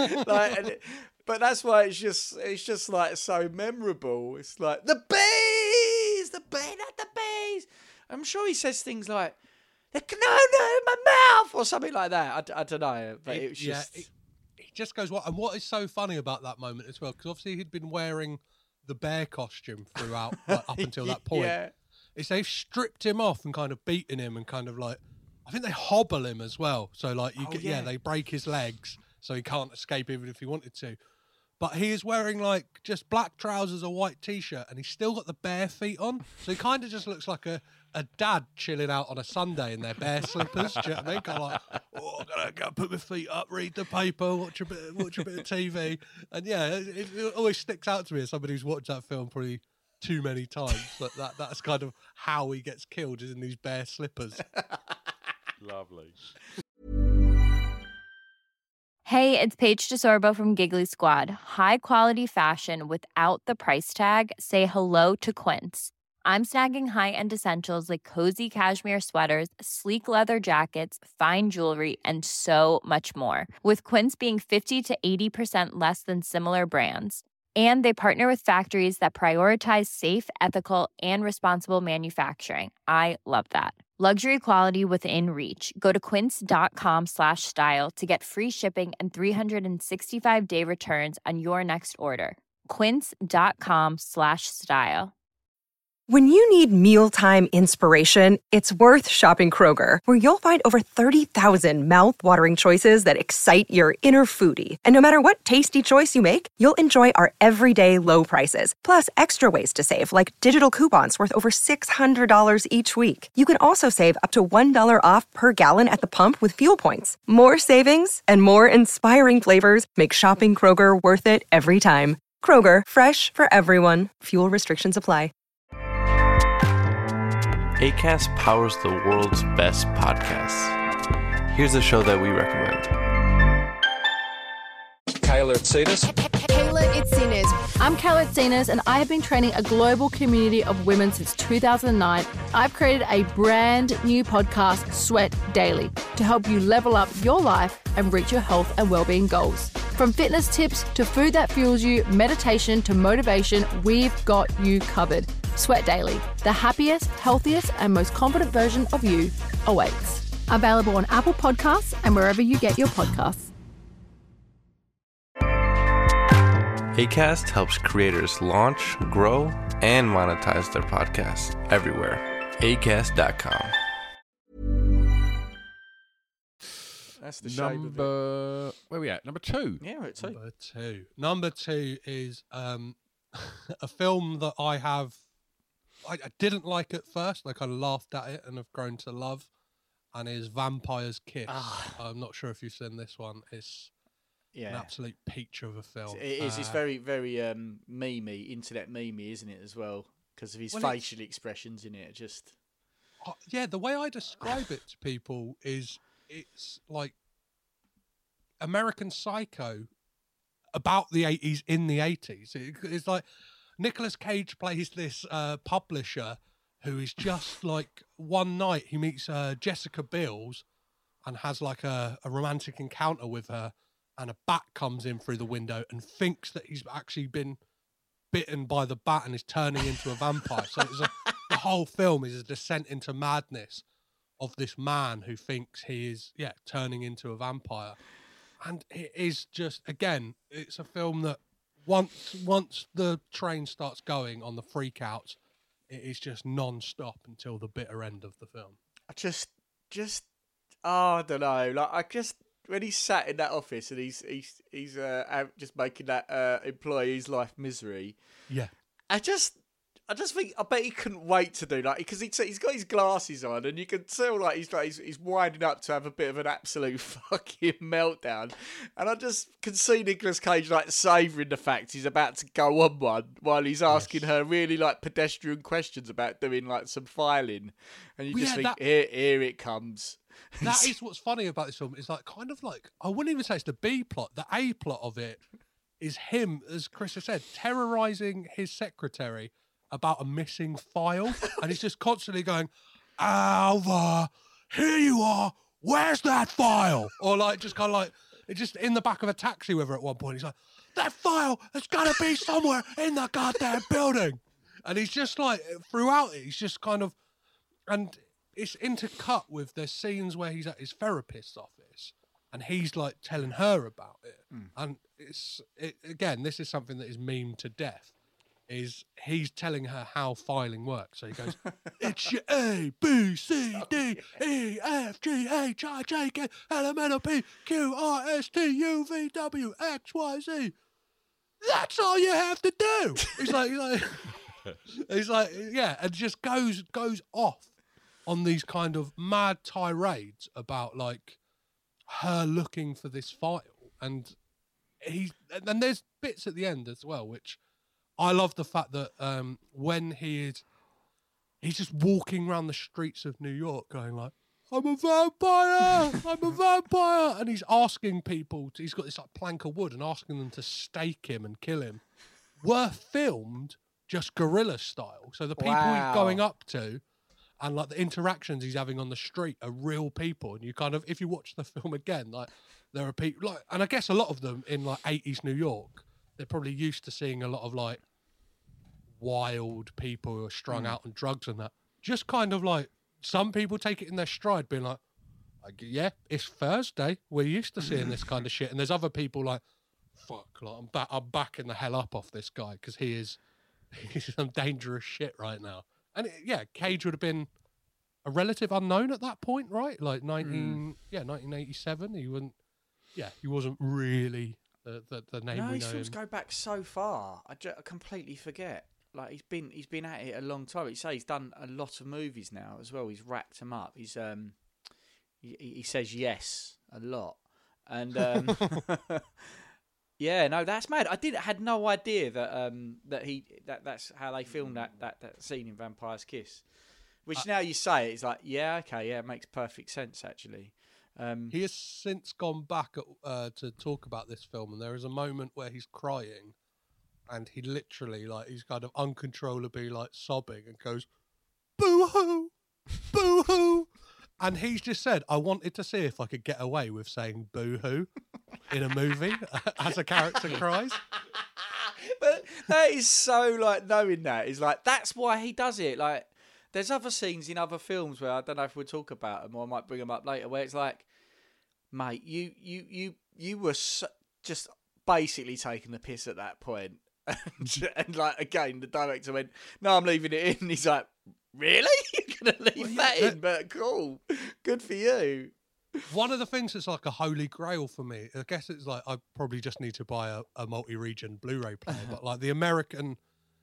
But that's why it's just like so memorable. It's like, the bees, not the bees. I'm sure he says things like, no, in my mouth, or something like that. I don't know. But it was just... it just goes, and what is so funny about that moment as well, because obviously he'd been wearing the bear costume throughout, like, up until that point. Yeah. Is they've stripped him off and kind of beaten him and kind of like, I think they hobble him as well. So like they break his legs so he can't escape even if he wanted to. But he is wearing like just black trousers, a white t-shirt, and he's still got the bare feet on. So he kind of just looks like a a dad chilling out on a Sunday in their bare slippers. Do you know what I mean? Kind of like, I'm gonna go put my feet up, read the paper, watch a bit of TV, and yeah, it always sticks out to me as somebody who's watched that film probably too many times. But that's kind of how he gets killed, is in these bare slippers. Lovely. Hey, it's Paige DeSorbo from Giggly Squad. High quality fashion without the price tag. Say hello to Quince. I'm snagging high-end essentials like cozy cashmere sweaters, sleek leather jackets, fine jewelry, and so much more. With Quince being 50 to 80% less than similar brands. And they partner with factories that prioritize safe, ethical, and responsible manufacturing. I love that. Luxury quality within reach. Go to quince.com/style to get free shipping and 365-day returns on your next order. Quince.com/style. When you need mealtime inspiration, it's worth shopping Kroger, where you'll find over 30,000 mouth-watering choices that excite your inner foodie. And no matter what tasty choice you make, you'll enjoy our everyday low prices, plus extra ways to save, like digital coupons worth over $600 each week. You can also save up to $1 off per gallon at the pump with fuel points. More savings and more inspiring flavors make shopping Kroger worth it every time. Kroger, fresh for everyone. Fuel restrictions apply. Acast powers the world's best podcasts. Here's a show that we recommend. Kayla Itsinas. Kayla Itsinas. I'm Kayla Itsinas, and I have been training a global community of women since 2009. I've created a brand new podcast, Sweat Daily, to help you level up your life and reach your health and well-being goals. From fitness tips to food that fuels you, meditation to motivation, we've got you covered. Sweat Daily, the happiest, healthiest, and most confident version of you awaits. Available on Apple Podcasts and wherever you get your podcasts. Acast helps creators launch, grow, and monetize their podcasts everywhere. Acast.com. That's the shape of it. Where are we at? Number 2. Yeah, we're at 2. Number 2 is a film that I didn't like at first. I kind of laughed at it and have grown to love, and is Vampire's Kiss. I'm not sure if you've seen this one. It's an absolute peach of a film. It is. It's very, very memey, internet memey, isn't it, as well? Because of his facial expressions in it. Just the way I describe it to people is it's like American Psycho about the 80s in the 80s. It's like Nicolas Cage plays this publisher who is just like, one night he meets Jessica Biel and has like a romantic encounter with her, and a bat comes in through the window and thinks that he's actually been bitten by the bat and is turning into a vampire. So the whole film is a descent into madness of this man who thinks he is turning into a vampire. And it is just, again, it's a film that once the train starts going on the freakouts, it is just non-stop until the bitter end of the film. I don't know. Like, when he's sat in that office and he's just making that employee's life misery. Yeah. I just think, I bet he couldn't wait to do that, because he's got his glasses on and you can tell he's winding up to have a bit of an absolute fucking meltdown. And I just can see Nicolas Cage savouring the fact he's about to go on one while he's asking her really pedestrian questions about doing some filing. And you just think, here it comes. That is what's funny about this film. It's I wouldn't even say it's the B plot. The A plot of it is him, as Chris has said, terrorising his secretary about a missing file. And he's just constantly going, Alva, here you are. Where's that file? Or just in the back of a taxi with her at one point. He's like, that file has got to be somewhere in the goddamn building. And he's just throughout it, he's just kind of, and it's intercut with there's scenes where he's at his therapist's office and he's telling her about it. And again, this is something that is memed to death. Is he's telling her how filing works. So he goes, it's your A, B, C, D, E, F, G, H, I, J, K, L, M, N, O, P, Q, R, S, T, U, V, W, X, Y, Z. That's all you have to do. He's like, and just goes off on these kind of mad tirades about like her looking for this file, and there's bits at the end as well, which I love the fact that when he's just walking around the streets of New York going like, I'm a vampire, I'm a vampire, and he's asking people he's got this like plank of wood and asking them to stake him and kill him, were filmed just guerrilla style. So the people he's going up to and like the interactions he's having on the street are real people. And you kind of, if you watch the film again, like there are people like, and I guess a lot of them in like 80s New York, they're probably used to seeing a lot of like wild people who are strung out on drugs and that. Just kind of like, some people take it in their stride being like, yeah, it's Thursday. We're used to seeing this kind of shit. And there's other people like, fuck, like I'm backing the hell up off this guy because he's some dangerous shit right now. And Cage would have been a relative unknown at that point, right? Like 1987. He wasn't really the name we know. These films him. go back so far. I completely forget. Like he's been at it a long time. He's done a lot of movies now as well. He's racked them up. He's he says yes a lot, and yeah, no, that's mad. I had no idea that that's how they filmed that scene in Vampire's Kiss. Which now you say it's like, yeah, okay, yeah, it makes perfect sense actually. He has since gone back to talk about this film, and there is a moment where he's crying, and he literally he's kind of uncontrollably sobbing and goes, "Boo hoo, boo hoo." And he's just said, I wanted to see if I could get away with saying boo-hoo in a movie as a character cries. But that is so, knowing that is that's why he does it. Like, there's other scenes in other films where I don't know if we'll talk about them or I might bring them up later, where it's like, mate, you were just basically taking the piss at that point. And again, the director went, no, I'm leaving it in. He's like, really? You're going to leave that in? But cool. Good for you. One of the things that's like a holy grail for me, I guess it's like I probably just need to buy a multi-region Blu-ray player, but the American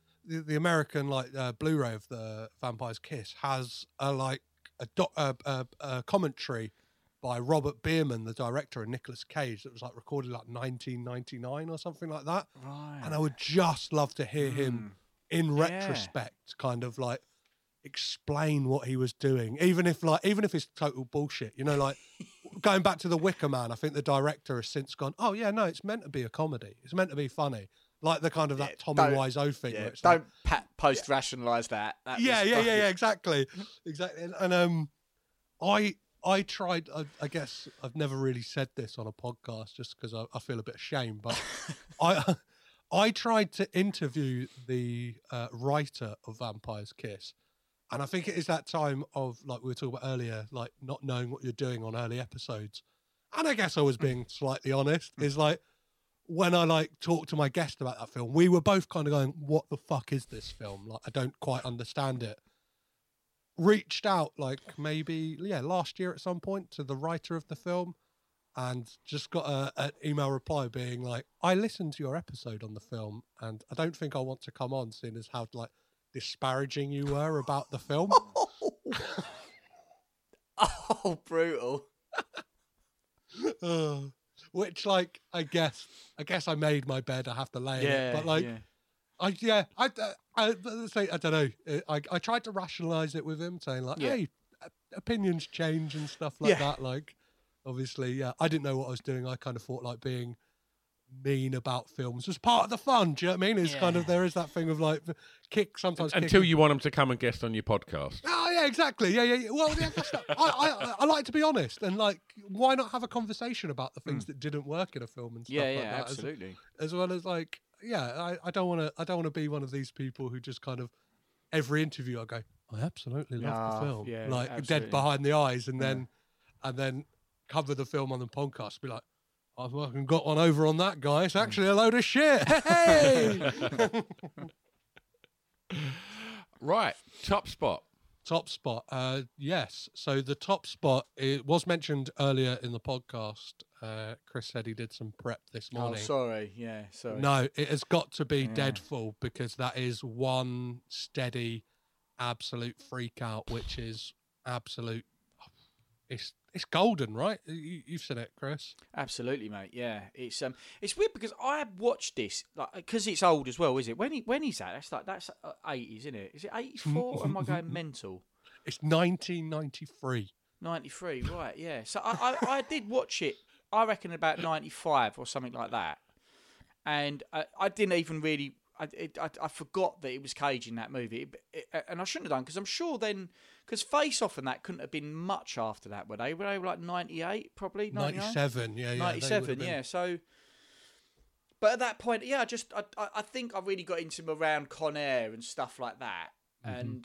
Blu-ray of the Vampire's Kiss has a commentary by Robert Bierman, the director, and Nicolas Cage that was recorded 1999 or something like that. Right. And I would just love to hear him in retrospect kind of explain what he was doing, even if it's total bullshit, going back to The Wicker Man. I think the director has since gone, oh yeah, no, it's meant to be a comedy, it's meant to be funny, the kind of that Tommy Wiseau thing. Yeah, where it's don't post-rationalise that. Exactly. And I tried, I guess I've never really said this on a podcast just because I feel a bit ashamed, but I tried to interview the writer of Vampire's Kiss. And I think it is that time of, we were talking about earlier, not knowing what you're doing on early episodes. And I guess I was being slightly honest, is when I talked to my guest about that film, we were both kind of going, what the fuck is this film? I don't quite understand it. Reached out maybe last year at some point to the writer of the film, and just got an email reply being I listened to your episode on the film and I don't think I want to come on, seeing as how disparaging you were about the film. Oh, brutal. Which I guess I made my bed, I have to lay in it, but I don't know. I tried to rationalise it with him, saying hey, opinions change and stuff like that. Obviously, I didn't know what I was doing. I kind of thought being mean about films was part of the fun. Do you know what I mean? It's kind of, there is that thing of until you want them to come and guest on your podcast. Oh yeah, exactly. Yeah. Well, I like to be honest, and why not have a conversation about the things that didn't work in a film and stuff like that? Absolutely. As well as I don't want to be one of these people who just kind of every interview I go, I absolutely love the film, absolutely. Dead behind the eyes, and then cover the film on the podcast, be like, I've fucking got one over on that guy. It's actually a load of shit. Hey! Right, top spot. Top spot, yes. So the top spot, it was mentioned earlier in the podcast. Chris said he did some prep this morning. Oh, sorry. No, it has got to be Deadfall, because that is one steady, absolute freak out, which is absolute. It's golden, right? You've seen it, Chris. Absolutely, mate. Yeah, it's weird because I watched this because it's old as well, is it? When is that? That's 80s, isn't it? Is it 84? Or am I going mental? It's 1993. 93, right? Yeah. So I did watch it. I reckon about 95 or something like that, and I didn't even really. I forgot that it was Cage in that movie, and I shouldn't have done because I'm sure then because Face Off and that couldn't have been much after that, were they? Were they like 98 probably? 97, yeah, 97, yeah. So, but at that point, yeah, I think I really got into him around Con Air and stuff like that, and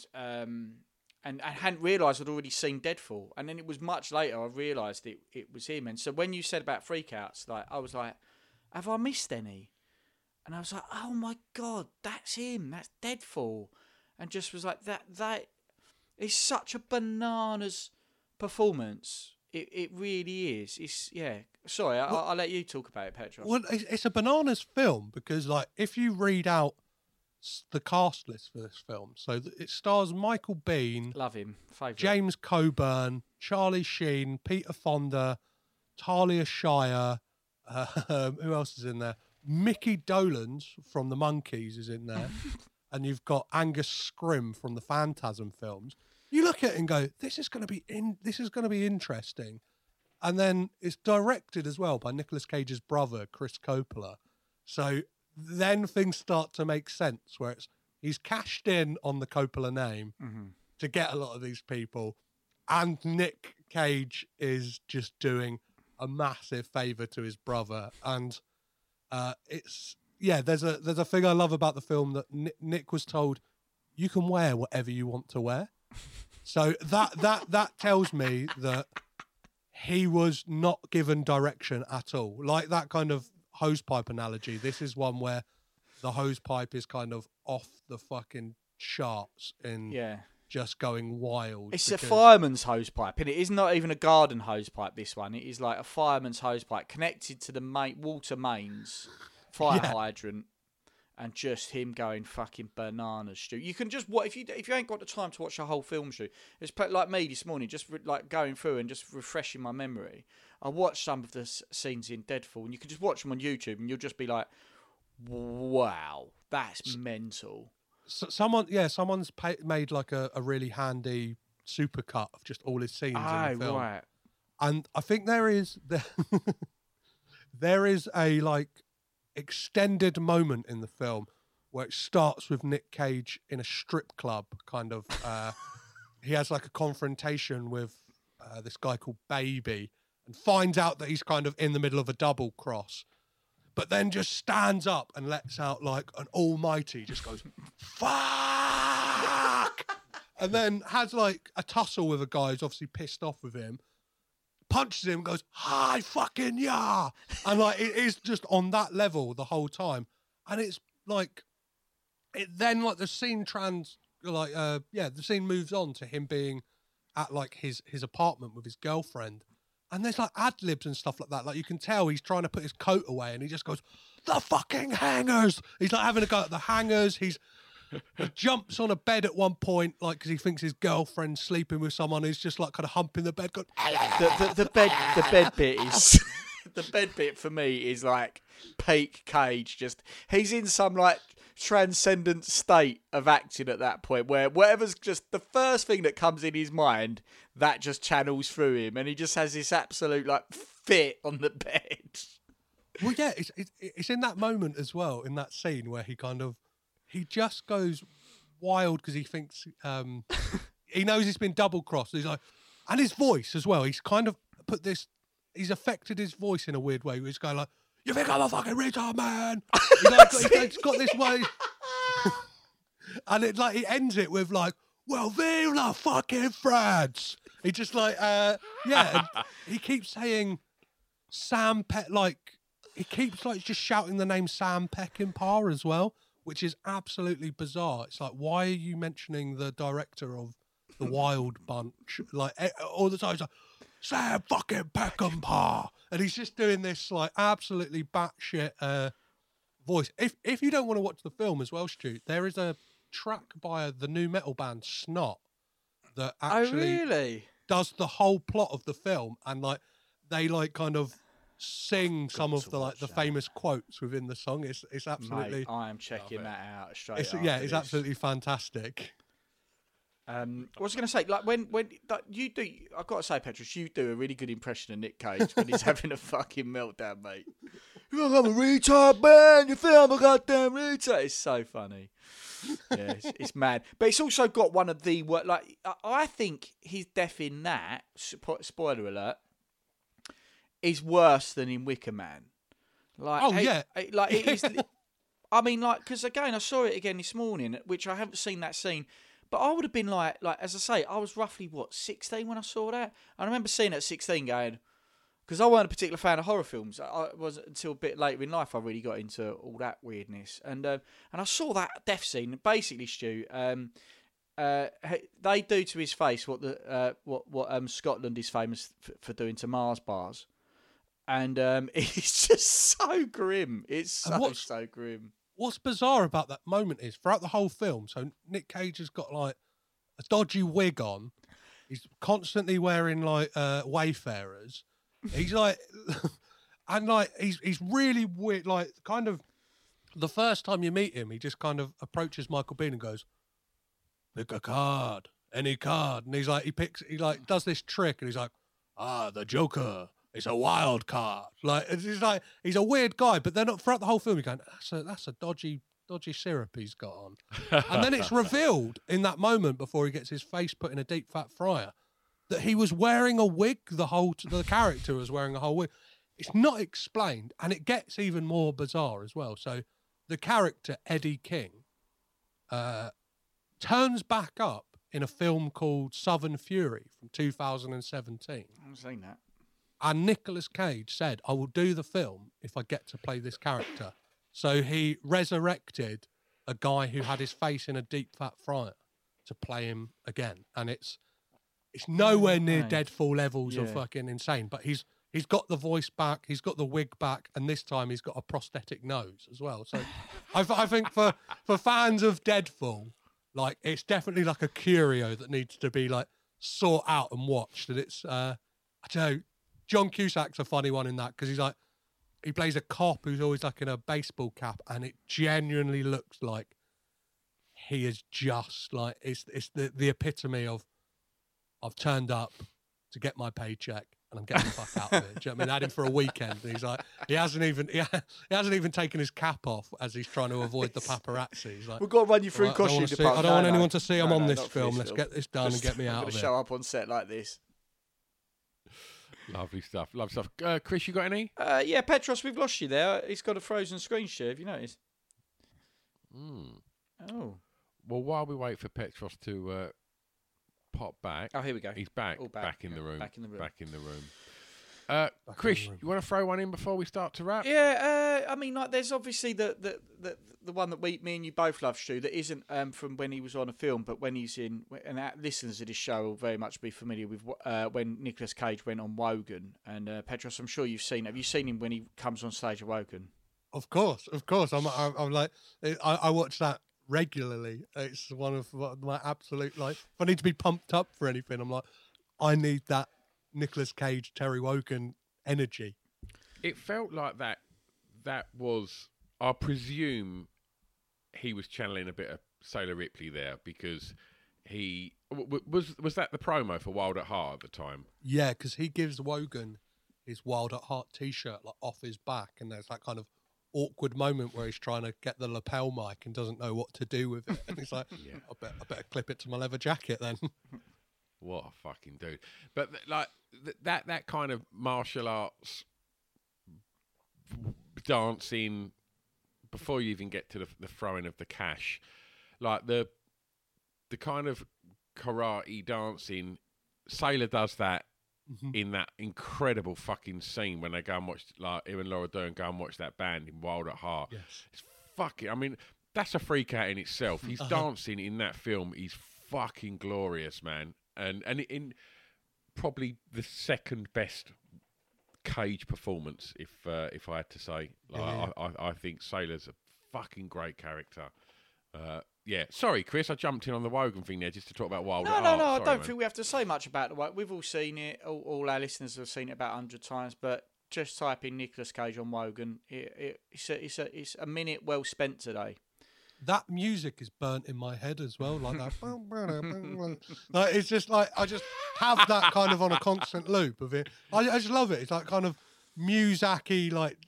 I hadn't realised I'd already seen Deadfall, and then it was much later I realised it was him, and so when you said about Freakouts, like I was like, have I missed any? And I was like, oh my God, that's him. That's Deadfall. And just was like, that is such a bananas performance. It really is. It's, yeah. Sorry, I'll let you talk about it, Petros. Well, it's a bananas film because, like, if you read out the cast list for this film, so it stars Michael Biehn. Love him. Favourite. James Coburn, Charlie Sheen, Peter Fonda, Talia Shire. Who else is in there? Mickey Dolenz from the Monkees is in there, and you've got Angus Scrimm from the Phantasm films. You look at it and go, "This is going to be interesting," and then it's directed as well by Nicolas Cage's brother, Chris Coppola. So then things start to make sense, where he's cashed in on the Coppola name to get a lot of these people, and Nick Cage is just doing a massive favour to his brother and. There's a thing I love about the film that Nick was told you can wear whatever you want to wear. So that tells me that he was not given direction at all. Like that kind of hosepipe analogy. This is one where the hosepipe is kind of off the fucking charts in just going wild. It's a fireman's hosepipe, and it is not even a garden hosepipe, this one. It is like a fireman's hosepipe connected to the water mains, fire hydrant, and just him going fucking bananas, Stu. You can just if you ain't got the time to watch a whole film, Stu, it's like me this morning, just like going through and just refreshing my memory. I watched some of the scenes in Deadfall, and you can just watch them on YouTube, and you'll just be like, wow, that's mental. So someone's made like a really handy supercut of just all his scenes in the film. Right. And I think there is a like extended moment in the film where it starts with Nick Cage in a strip club, kind of. He has like a confrontation with this guy called Baby and finds out that he's kind of in the middle of a double cross. But then just stands up and lets out like an almighty, just goes, fuck! And then has like a tussle with a guy who's obviously pissed off with him, punches him, goes, hi, fucking yeah! And like, it is just on that level the whole time. And it's like, the scene the scene moves on to him being at like his apartment with his girlfriend. And there's like ad-libs and stuff like that. Like you can tell he's trying to put his coat away and he just goes, the fucking hangers. He's like having a go at the hangers. He jumps on a bed at one point, like, because he thinks his girlfriend's sleeping with someone who's just like kind of humping the bed going, the bed bit is, the bed bit for me is like peak Cage. Just, he's in some like transcendent state of acting at that point where whatever's just the first thing that comes in his mind, that just channels through him, and he just has this absolute like fit on the bed. Well, yeah, it's in that moment as well, in that scene where he just goes wild because he thinks he knows he's been double crossed. He's like, and his voice as well. He's kind of he's affected his voice in a weird way. Where he's going like, you think I'm a fucking retard, man? He's got this way. And it like, he ends it with like, well, vive la fucking France. He just like, he keeps saying Sam Peck, like, he keeps like just shouting the name Sam Peckinpah as well, which is absolutely bizarre. It's like, why are you mentioning the director of The Wild Bunch? Like, all the time, it's like, Sam fucking Peckinpah. And he's just doing this like absolutely batshit voice. If you don't want to watch the film as well, Stu, there is a track by the new metal band Snot that actually does the whole plot of the film, and like they like kind of sing some of the like the famous quotes within the song. It's absolutely. Mate, I am checking that out straight. It's absolutely fantastic. I was going to say, like when like, you do, I've got to say, Petrus, you do a really good impression of Nick Cage when he's having a fucking meltdown, mate. You think I'm a retard, man? You think I'm a goddamn retard? It's so funny. Yeah, it's mad. But it's also got one of the like I think his death in that, spoiler alert, is worse than in Wicker Man. Like, like it is. I mean, like, because again, I saw it again this morning, which I haven't seen that scene. But I would have been like as I say, I was roughly 16 when I saw that. I remember seeing it at 16, going, because I wasn't a particular fan of horror films. I wasn't until a bit later in life I really got into all that weirdness. And I saw that death scene. Basically, Stu, they do to his face what Scotland is famous for doing to Mars bars, and it's just so grim. It's so grim. What's bizarre about that moment is throughout the whole film, so Nick Cage has got like a dodgy wig on. He's constantly wearing like Wayfarers. He's like, and like he's really weird. Like kind of the first time you meet him, he just kind of approaches Michael Biehn and goes, "Pick a card, any card." And he like does this trick, and he's like, "The Joker. It's a wild card." Like it's like he's a weird guy, but then throughout the whole film, you're going, "That's a dodgy syrup he's got on." And then it's revealed in that moment before he gets his face put in a deep fat fryer that he was wearing a wig. The character was wearing a whole wig. It's not explained, and it gets even more bizarre as well. So the character Eddie King turns back up in a film called Southern Fury from 2017. I haven't seen that. And Nicolas Cage said, "I will do the film if I get to play this character." So he resurrected a guy who had his face in a deep fat fryer to play him again. And it's nowhere near Deadfall levels of fucking insane. But he's got the voice back, he's got the wig back, and this time he's got a prosthetic nose as well. So I think for fans of Deadfall, like it's definitely like a curio that needs to be like sought out and watched. And it's I don't know. John Cusack's a funny one in that because he's like, he plays a cop who's always like in a baseball cap, and it genuinely looks like he is just like, it's the epitome of, I've turned up to get my paycheck and I'm getting the fuck out of it. Do you know what I mean? I had him for a weekend. And he's like, he hasn't even taken his cap off as he's trying to avoid the paparazzi. He's like, we've got to run you through costume department. I don't want anyone to see I'm on this film. Let's get this done and get me out of it. Show up on set like this. Lovely stuff. Love stuff. Chris, you got any? Yeah, Petros, we've lost you there. He's got a frozen screen share. Have you noticed? Oh. Well, while we wait for Petros to pop back. Oh, here we go. He's back. All back in the room. Back in the room. Back in the room. Chris, you want to throw one in before we start to wrap? Yeah, I mean, like, there's obviously the one that me and you both love, Stu, that isn't from when he was on a film, but when he's in, and listeners of this show will very much be familiar with when Nicolas Cage went on Wogan. And Petros, I'm sure you've seen. Have you seen him when he comes on stage at Wogan? Of course. I'm like, I watch that regularly. It's one of my absolute, like, if I need to be pumped up for anything, I'm like, I need that Nicolas Cage, Terry Wogan energy. It felt like that was, I presume he was channeling a bit of Sailor Ripley there, because he was that the promo for Wild at Heart at the time? Yeah, because he gives Wogan his Wild at Heart t-shirt like off his back, and there's that kind of awkward moment where he's trying to get the lapel mic and doesn't know what to do with it, and he's like, yeah. I better clip it to my leather jacket then. What a fucking dude. But like that kind of martial arts dancing, before you even get to the throwing of the cash, like the kind of karate dancing, Sailor does that in that incredible fucking scene when they go and watch, like, him and Laura Dern go and watch that band in Wild at Heart. Yes. It's fucking, I mean, that's a freak out in itself. He's dancing in that film. He's fucking glorious, man. And in probably the second best Cage performance, if I had to say. Like, I think Sailor's a fucking great character. Yeah, sorry, Chris, I jumped in on the Wogan thing there just to talk about Wild No, at no, Heart. no, I Sorry, don't man. think we have to say much about the Wogan. We've all seen it. All our listeners have seen it about 100 times. But just type in Nicolas Cage on Wogan. It's a minute well spent today. That music is burnt in my head as well, like that. Like, it's just like I just have that kind of on a constant loop of it. I just love it. It's like kind of Muzak-y, like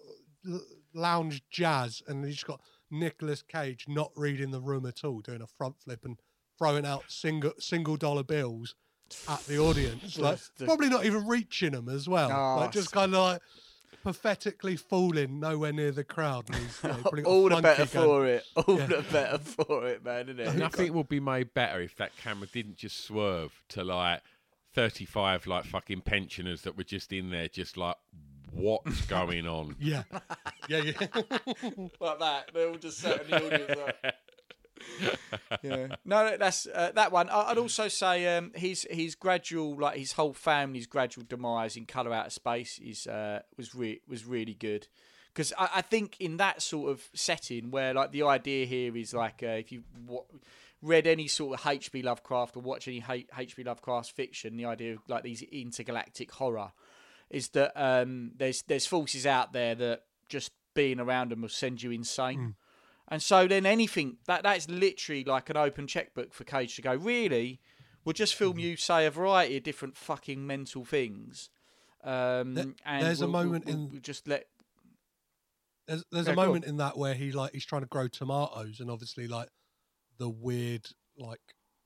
lounge jazz, and you just got Nicolas Cage not reading the room at all, doing a front flip and throwing out single dollar bills at the audience, like probably not even reaching them as well, like just kind of like pathetically falling nowhere near the crowd. And he's, all the better for it. All the better for it, man, isn't it? Nothing would be made better if that camera didn't just swerve to like 35 like fucking pensioners that were just in there, just like, what's going on? Yeah. Like that. They're all just sat in the audience like... Yeah. No, that's that one. I'd also say his gradual, like his whole family's gradual demise in Colour Out of Space was really good. Because I think in that sort of setting where like the idea here is like if you read any sort of H.P. Lovecraft or watch any H.P. Lovecraft fiction, the idea of like these intergalactic horror is that there's forces out there that just being around them will send you insane. And so then anything, that's literally like an open checkbook for Cage to go, really? We'll just film you say a variety of different fucking mental things. And there's a moment we'll just let... There's a moment in that where he's trying to grow tomatoes, and obviously like the weird like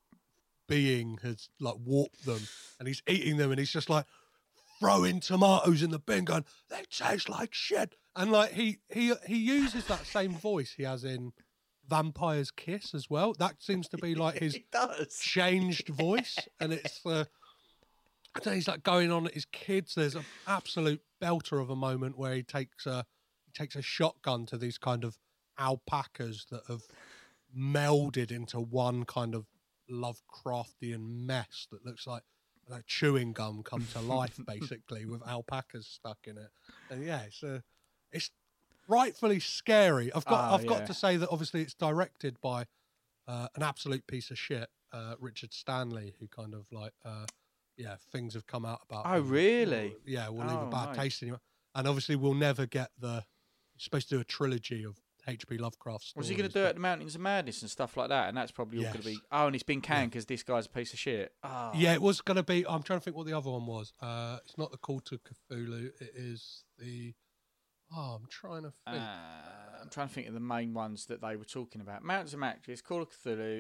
being has like warped them, and he's eating them, and he's just like throwing tomatoes in the bin, going, "They taste like shit." And like he uses that same voice he has in Vampire's Kiss as well. That seems to be like his changed voice, and it's I don't know, he's like going on at his kids. There's an absolute belter of a moment where he takes a shotgun to these kind of alpacas that have melded into one kind of Lovecraftian mess that looks like chewing gum come to life, basically, with alpacas stuck in it. And yeah, it's rightfully scary. I've got to say that obviously it's directed by an absolute piece of shit, Richard Stanley, who kind of like things have come out about. Oh, really? Yeah, we'll leave a bad taste in you. And obviously we'll never get he's supposed to do a trilogy of H.P. Lovecraft stories. Was he going to do it at the Mountains of Madness and stuff like that? And that's probably all going to be... Oh, and it's been canned because this guy's a piece of shit. Oh. Yeah, it was going to be... I'm trying to think what the other one was. It's not the Call to Cthulhu. It is the... Oh, I'm trying to think. I'm trying to think of the main ones that they were talking about. Mountains of Madness, Call of Cthulhu,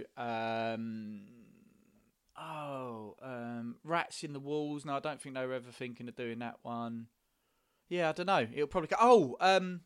Rats in the Walls. No, I don't think they were ever thinking of doing that one. Yeah, I don't know. It'll probably go...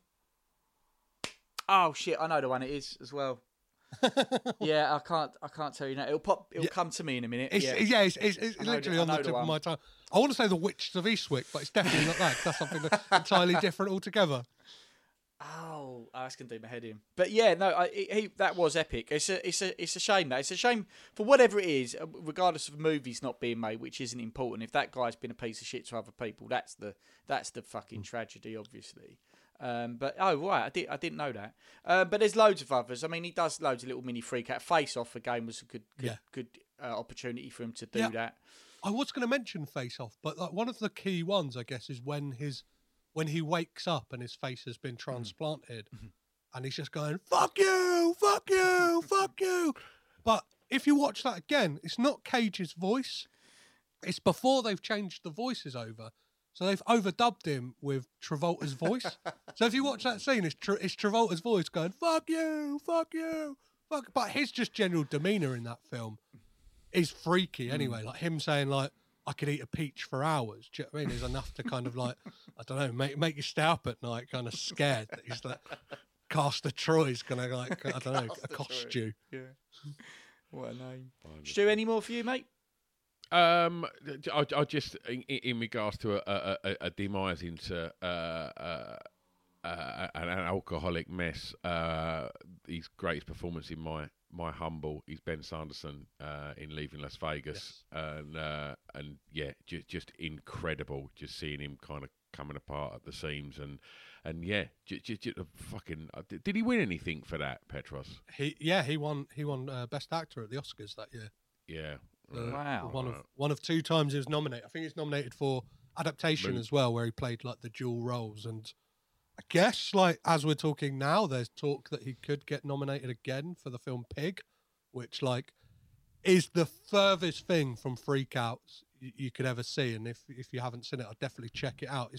Oh shit! I know the one it is as well. Yeah, I can't tell you now. It'll come to me in a minute. It's literally on the tip of my tongue. I want to say The Witches of Eastwick, but it's definitely not that. That's something entirely different altogether. Oh, that's gonna do my head in. But yeah, no, that was epic. It's a shame that it's a shame for whatever it is, regardless of movies not being made, which isn't important. If that guy's been a piece of shit to other people, that's the fucking tragedy, obviously. But right, I didn't know that. But there's loads of others. I mean, he does loads of little mini freak out. Face Off again was a good opportunity for him to do that. I was going to mention Face Off, but like one of the key ones, I guess, is when he wakes up and his face has been transplanted, and he's just going "fuck you, fuck you, fuck you." But if you watch that again, it's not Cage's voice. It's before they've changed the voices over. So they've overdubbed him with Travolta's voice. So if you watch that scene, it's Travolta's voice going, "Fuck you, fuck you, fuck." But his just general demeanour in that film is freaky anyway. Like him saying like, "I could eat a peach for hours." Do you know what I mean? Is enough to kind of like, I don't know, make you stay up at night kind of scared that he's like, Castor Troy's going to like, I don't know, accost you. Yeah. What a name. Stu, any more for you, mate? I just in regards to a demise into an alcoholic mess. His greatest performance in my humble is Ben Sanderson in Leaving Las Vegas, and yeah, just incredible. Just seeing him kind of coming apart at the seams, and yeah, fucking. Did he win anything for that, Petros? He won Best Actor at the Oscars that year. Yeah. Wow. One of 2 times he was nominated. I think he's nominated for adaptation as well, where he played like the dual roles. And I guess, like, as we're talking now, there's talk that he could get nominated again for the film Pig, which, like, is the furthest thing from Freak Outs you could ever see. And if you haven't seen it, I'd definitely check it out.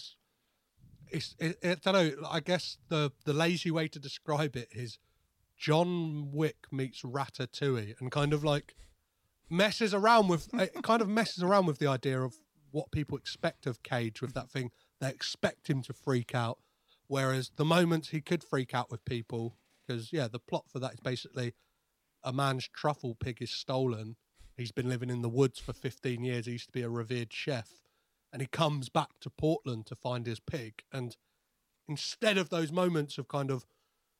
I don't know, I guess the lazy way to describe it is John Wick meets Ratatouille, and kind of like messes around with the idea of what people expect of Cage with that thing. They expect him to freak out, whereas the moments he could freak out with people, because the plot for that is basically a man's truffle pig is stolen. He's been living in the woods for 15 years. He used to be a revered chef, and he comes back to Portland to find his pig. And instead of those moments of kind of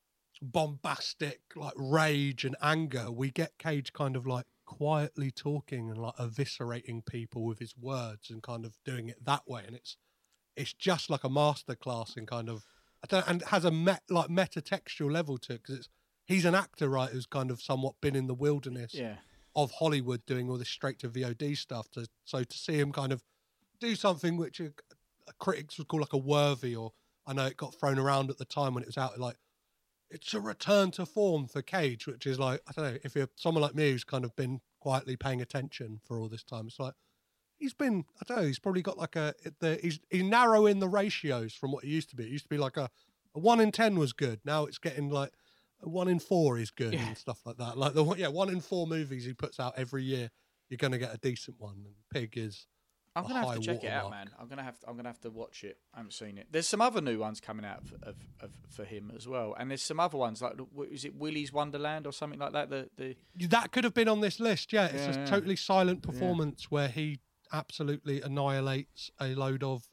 bombastic like rage and anger, we get Cage kind of like quietly talking and like eviscerating people with his words and kind of doing it that way. And it's just like a masterclass in kind of, and it has a metatextual level to it, because he's an actor, right, who's kind of somewhat been in the wilderness of Hollywood doing all this straight to VOD stuff. So to see him kind of do something which critics would call like a worthy, or I know it got thrown around at the time when it was out, like, it's a return to form for Cage, which is like, I don't know, if you're someone like me who's kind of been quietly paying attention for all this time, it's like, he's probably got like he's narrow in the ratios from what he used to be. It used to be like a 1 in 10 was good. Now it's getting like a 1 in 4 is good and stuff like that. Like 1 in 4 movies he puts out every year, you're going to get a decent one. And Pig is I'm gonna have to check it out, man. I'm gonna have to watch it. I haven't seen it. There's some other new ones coming out for him as well, and there's some other ones like, is it Willy's Wonderland or something like that? That could have been on this list. Yeah, it's a totally silent performance where he absolutely annihilates a load of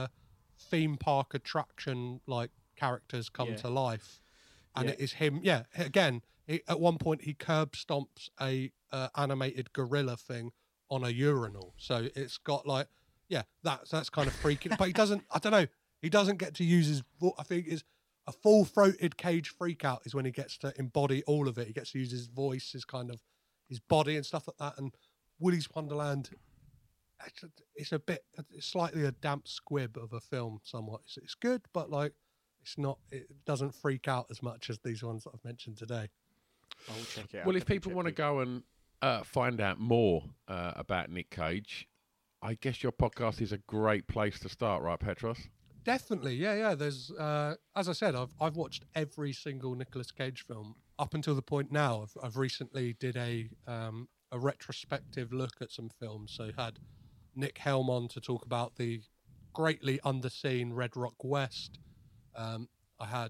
theme park attraction like characters come to life, and it is him. Yeah, again, at one point he curb stomps a animated gorilla thing on a urinal, so it's got like that's kind of freaking. But he doesn't. I don't know. He doesn't get to use his. I think is a full-throated Cage freak out is when he gets to embody all of it. He gets to use his voice, his kind of his body and stuff like that. And Willy's Wonderland, it's slightly a damp squib of a film. Somewhat, it's good, but like it's not. It doesn't freak out as much as these ones that I've mentioned today. I'll check it out. Well, if people want to go and find out more about Nick Cage, I guess your podcast is a great place to start, right, Petros? Definitely, yeah. There's, as I said, I've watched every single Nicolas Cage film up until the point now. I've recently did a retrospective look at some films. So had Nick Helm on to talk about the greatly underseen Red Rock West. I had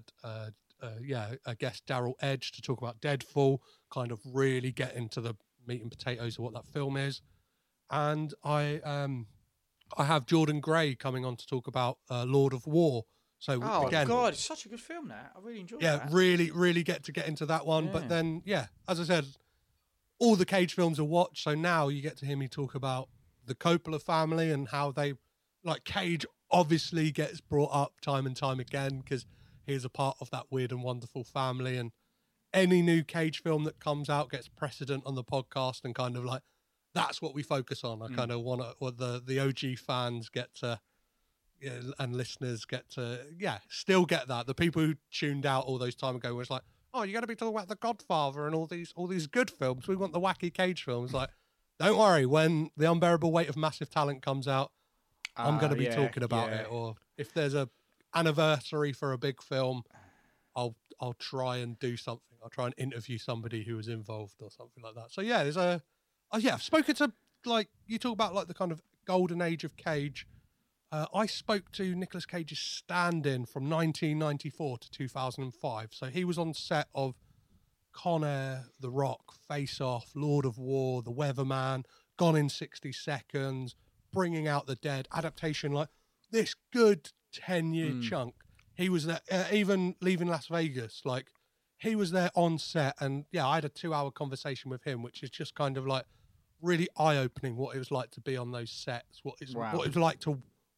a guest, Daryl Edge, to talk about Deadfall, kind of really get into the meat and potatoes of what that film is. And I have Jordan Gray coming on to talk about Lord of War. So again, God, it's such a good film now. I really enjoyed that. Yeah, really get into that one. Yeah. But then, as I said, all the Cage films are watched. So now you get to hear me talk about the Coppola family and how they, like, Cage obviously gets brought up time and time again because he's a part of that weird and wonderful family. And any new Cage film that comes out gets precedent on the podcast, and kind of like, that's what we focus on. I kind of want to, or the OG fans get to, and listeners get to, still get that. The people who tuned out all those time ago was like, oh, you got to be talking about The Godfather and all these good films. We want the wacky Cage films. Like, don't worry, when The Unbearable Weight of Massive Talent comes out, I'm going to be talking about it. Or if there's a anniversary for a big film, I'll try and do something. I'll try and interview somebody who was involved or something like that. So there's I've spoken to, like, you talk about like the kind of golden age of Cage. I spoke to Nicolas Cage's stand-in from 1994 to 2005. So he was on set of Con Air, The Rock, Face Off, Lord of War, The Weatherman, Gone in 60 Seconds, Bringing Out the Dead, adaptation, like this good 10-year chunk. He was there, even Leaving Las Vegas, like he was there on set. And I had a 2-hour conversation with him, which is just kind of like really eye-opening what it was like to be on those sets, what it was like to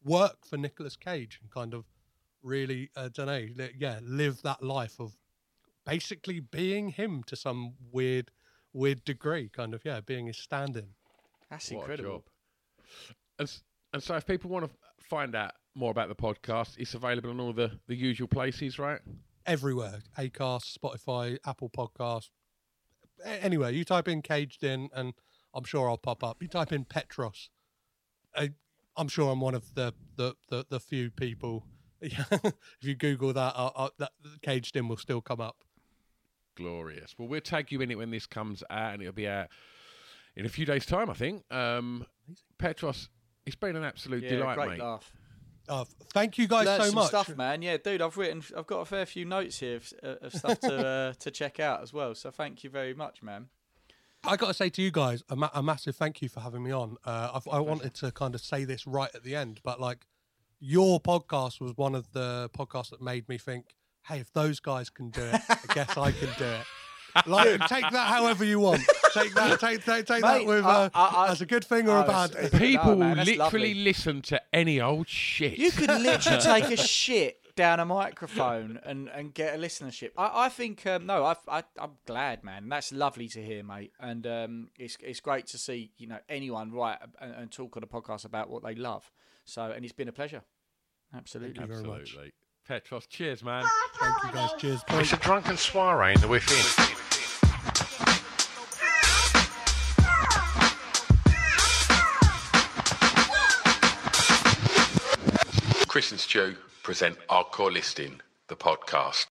work for Nicolas Cage and kind of really, live that life of basically being him to some weird degree, kind of, being his stand-in. That's incredible. And so if people want to find out more about the podcast, it's available on all the usual places, right? Everywhere. Acast, Spotify, Apple Podcasts. Anywhere. You type in Caged In and I'm sure I'll pop up. You type in Petros. I'm sure I'm one of the few people. If you Google that, that Caged In will still come up. Glorious. Well, we'll tag you in it when this comes out, and it'll be out in a few days' time, I think. Petros, it's been an absolute delight, great mate. Laugh. Thank you guys Learned so some much. Stuff, man. Yeah, dude, I've got a fair few notes here of stuff to check out as well. So thank you very much, man. I got to say to you guys a massive thank you for having me on. I wanted to kind of say this right at the end, but like your podcast was one of the podcasts that made me think, hey, if those guys can do it, I guess I can do it. Like, take that however you want. Take that. Take Mate, that with as a good thing or a bad thing. People will literally listen to any old shit. You could literally take a shit down a microphone and get a listenership. I think I'm glad, man. That's lovely to hear, mate. And it's great to see anyone write and talk on a podcast about what they love. So, and it's been a pleasure. Absolutely. Thank you very much. Petros, cheers, man. Thank you, guys. Cheers. Bye. It's a drunken soiree in the within. Chris and Stu present Hardcore Listing, the podcast.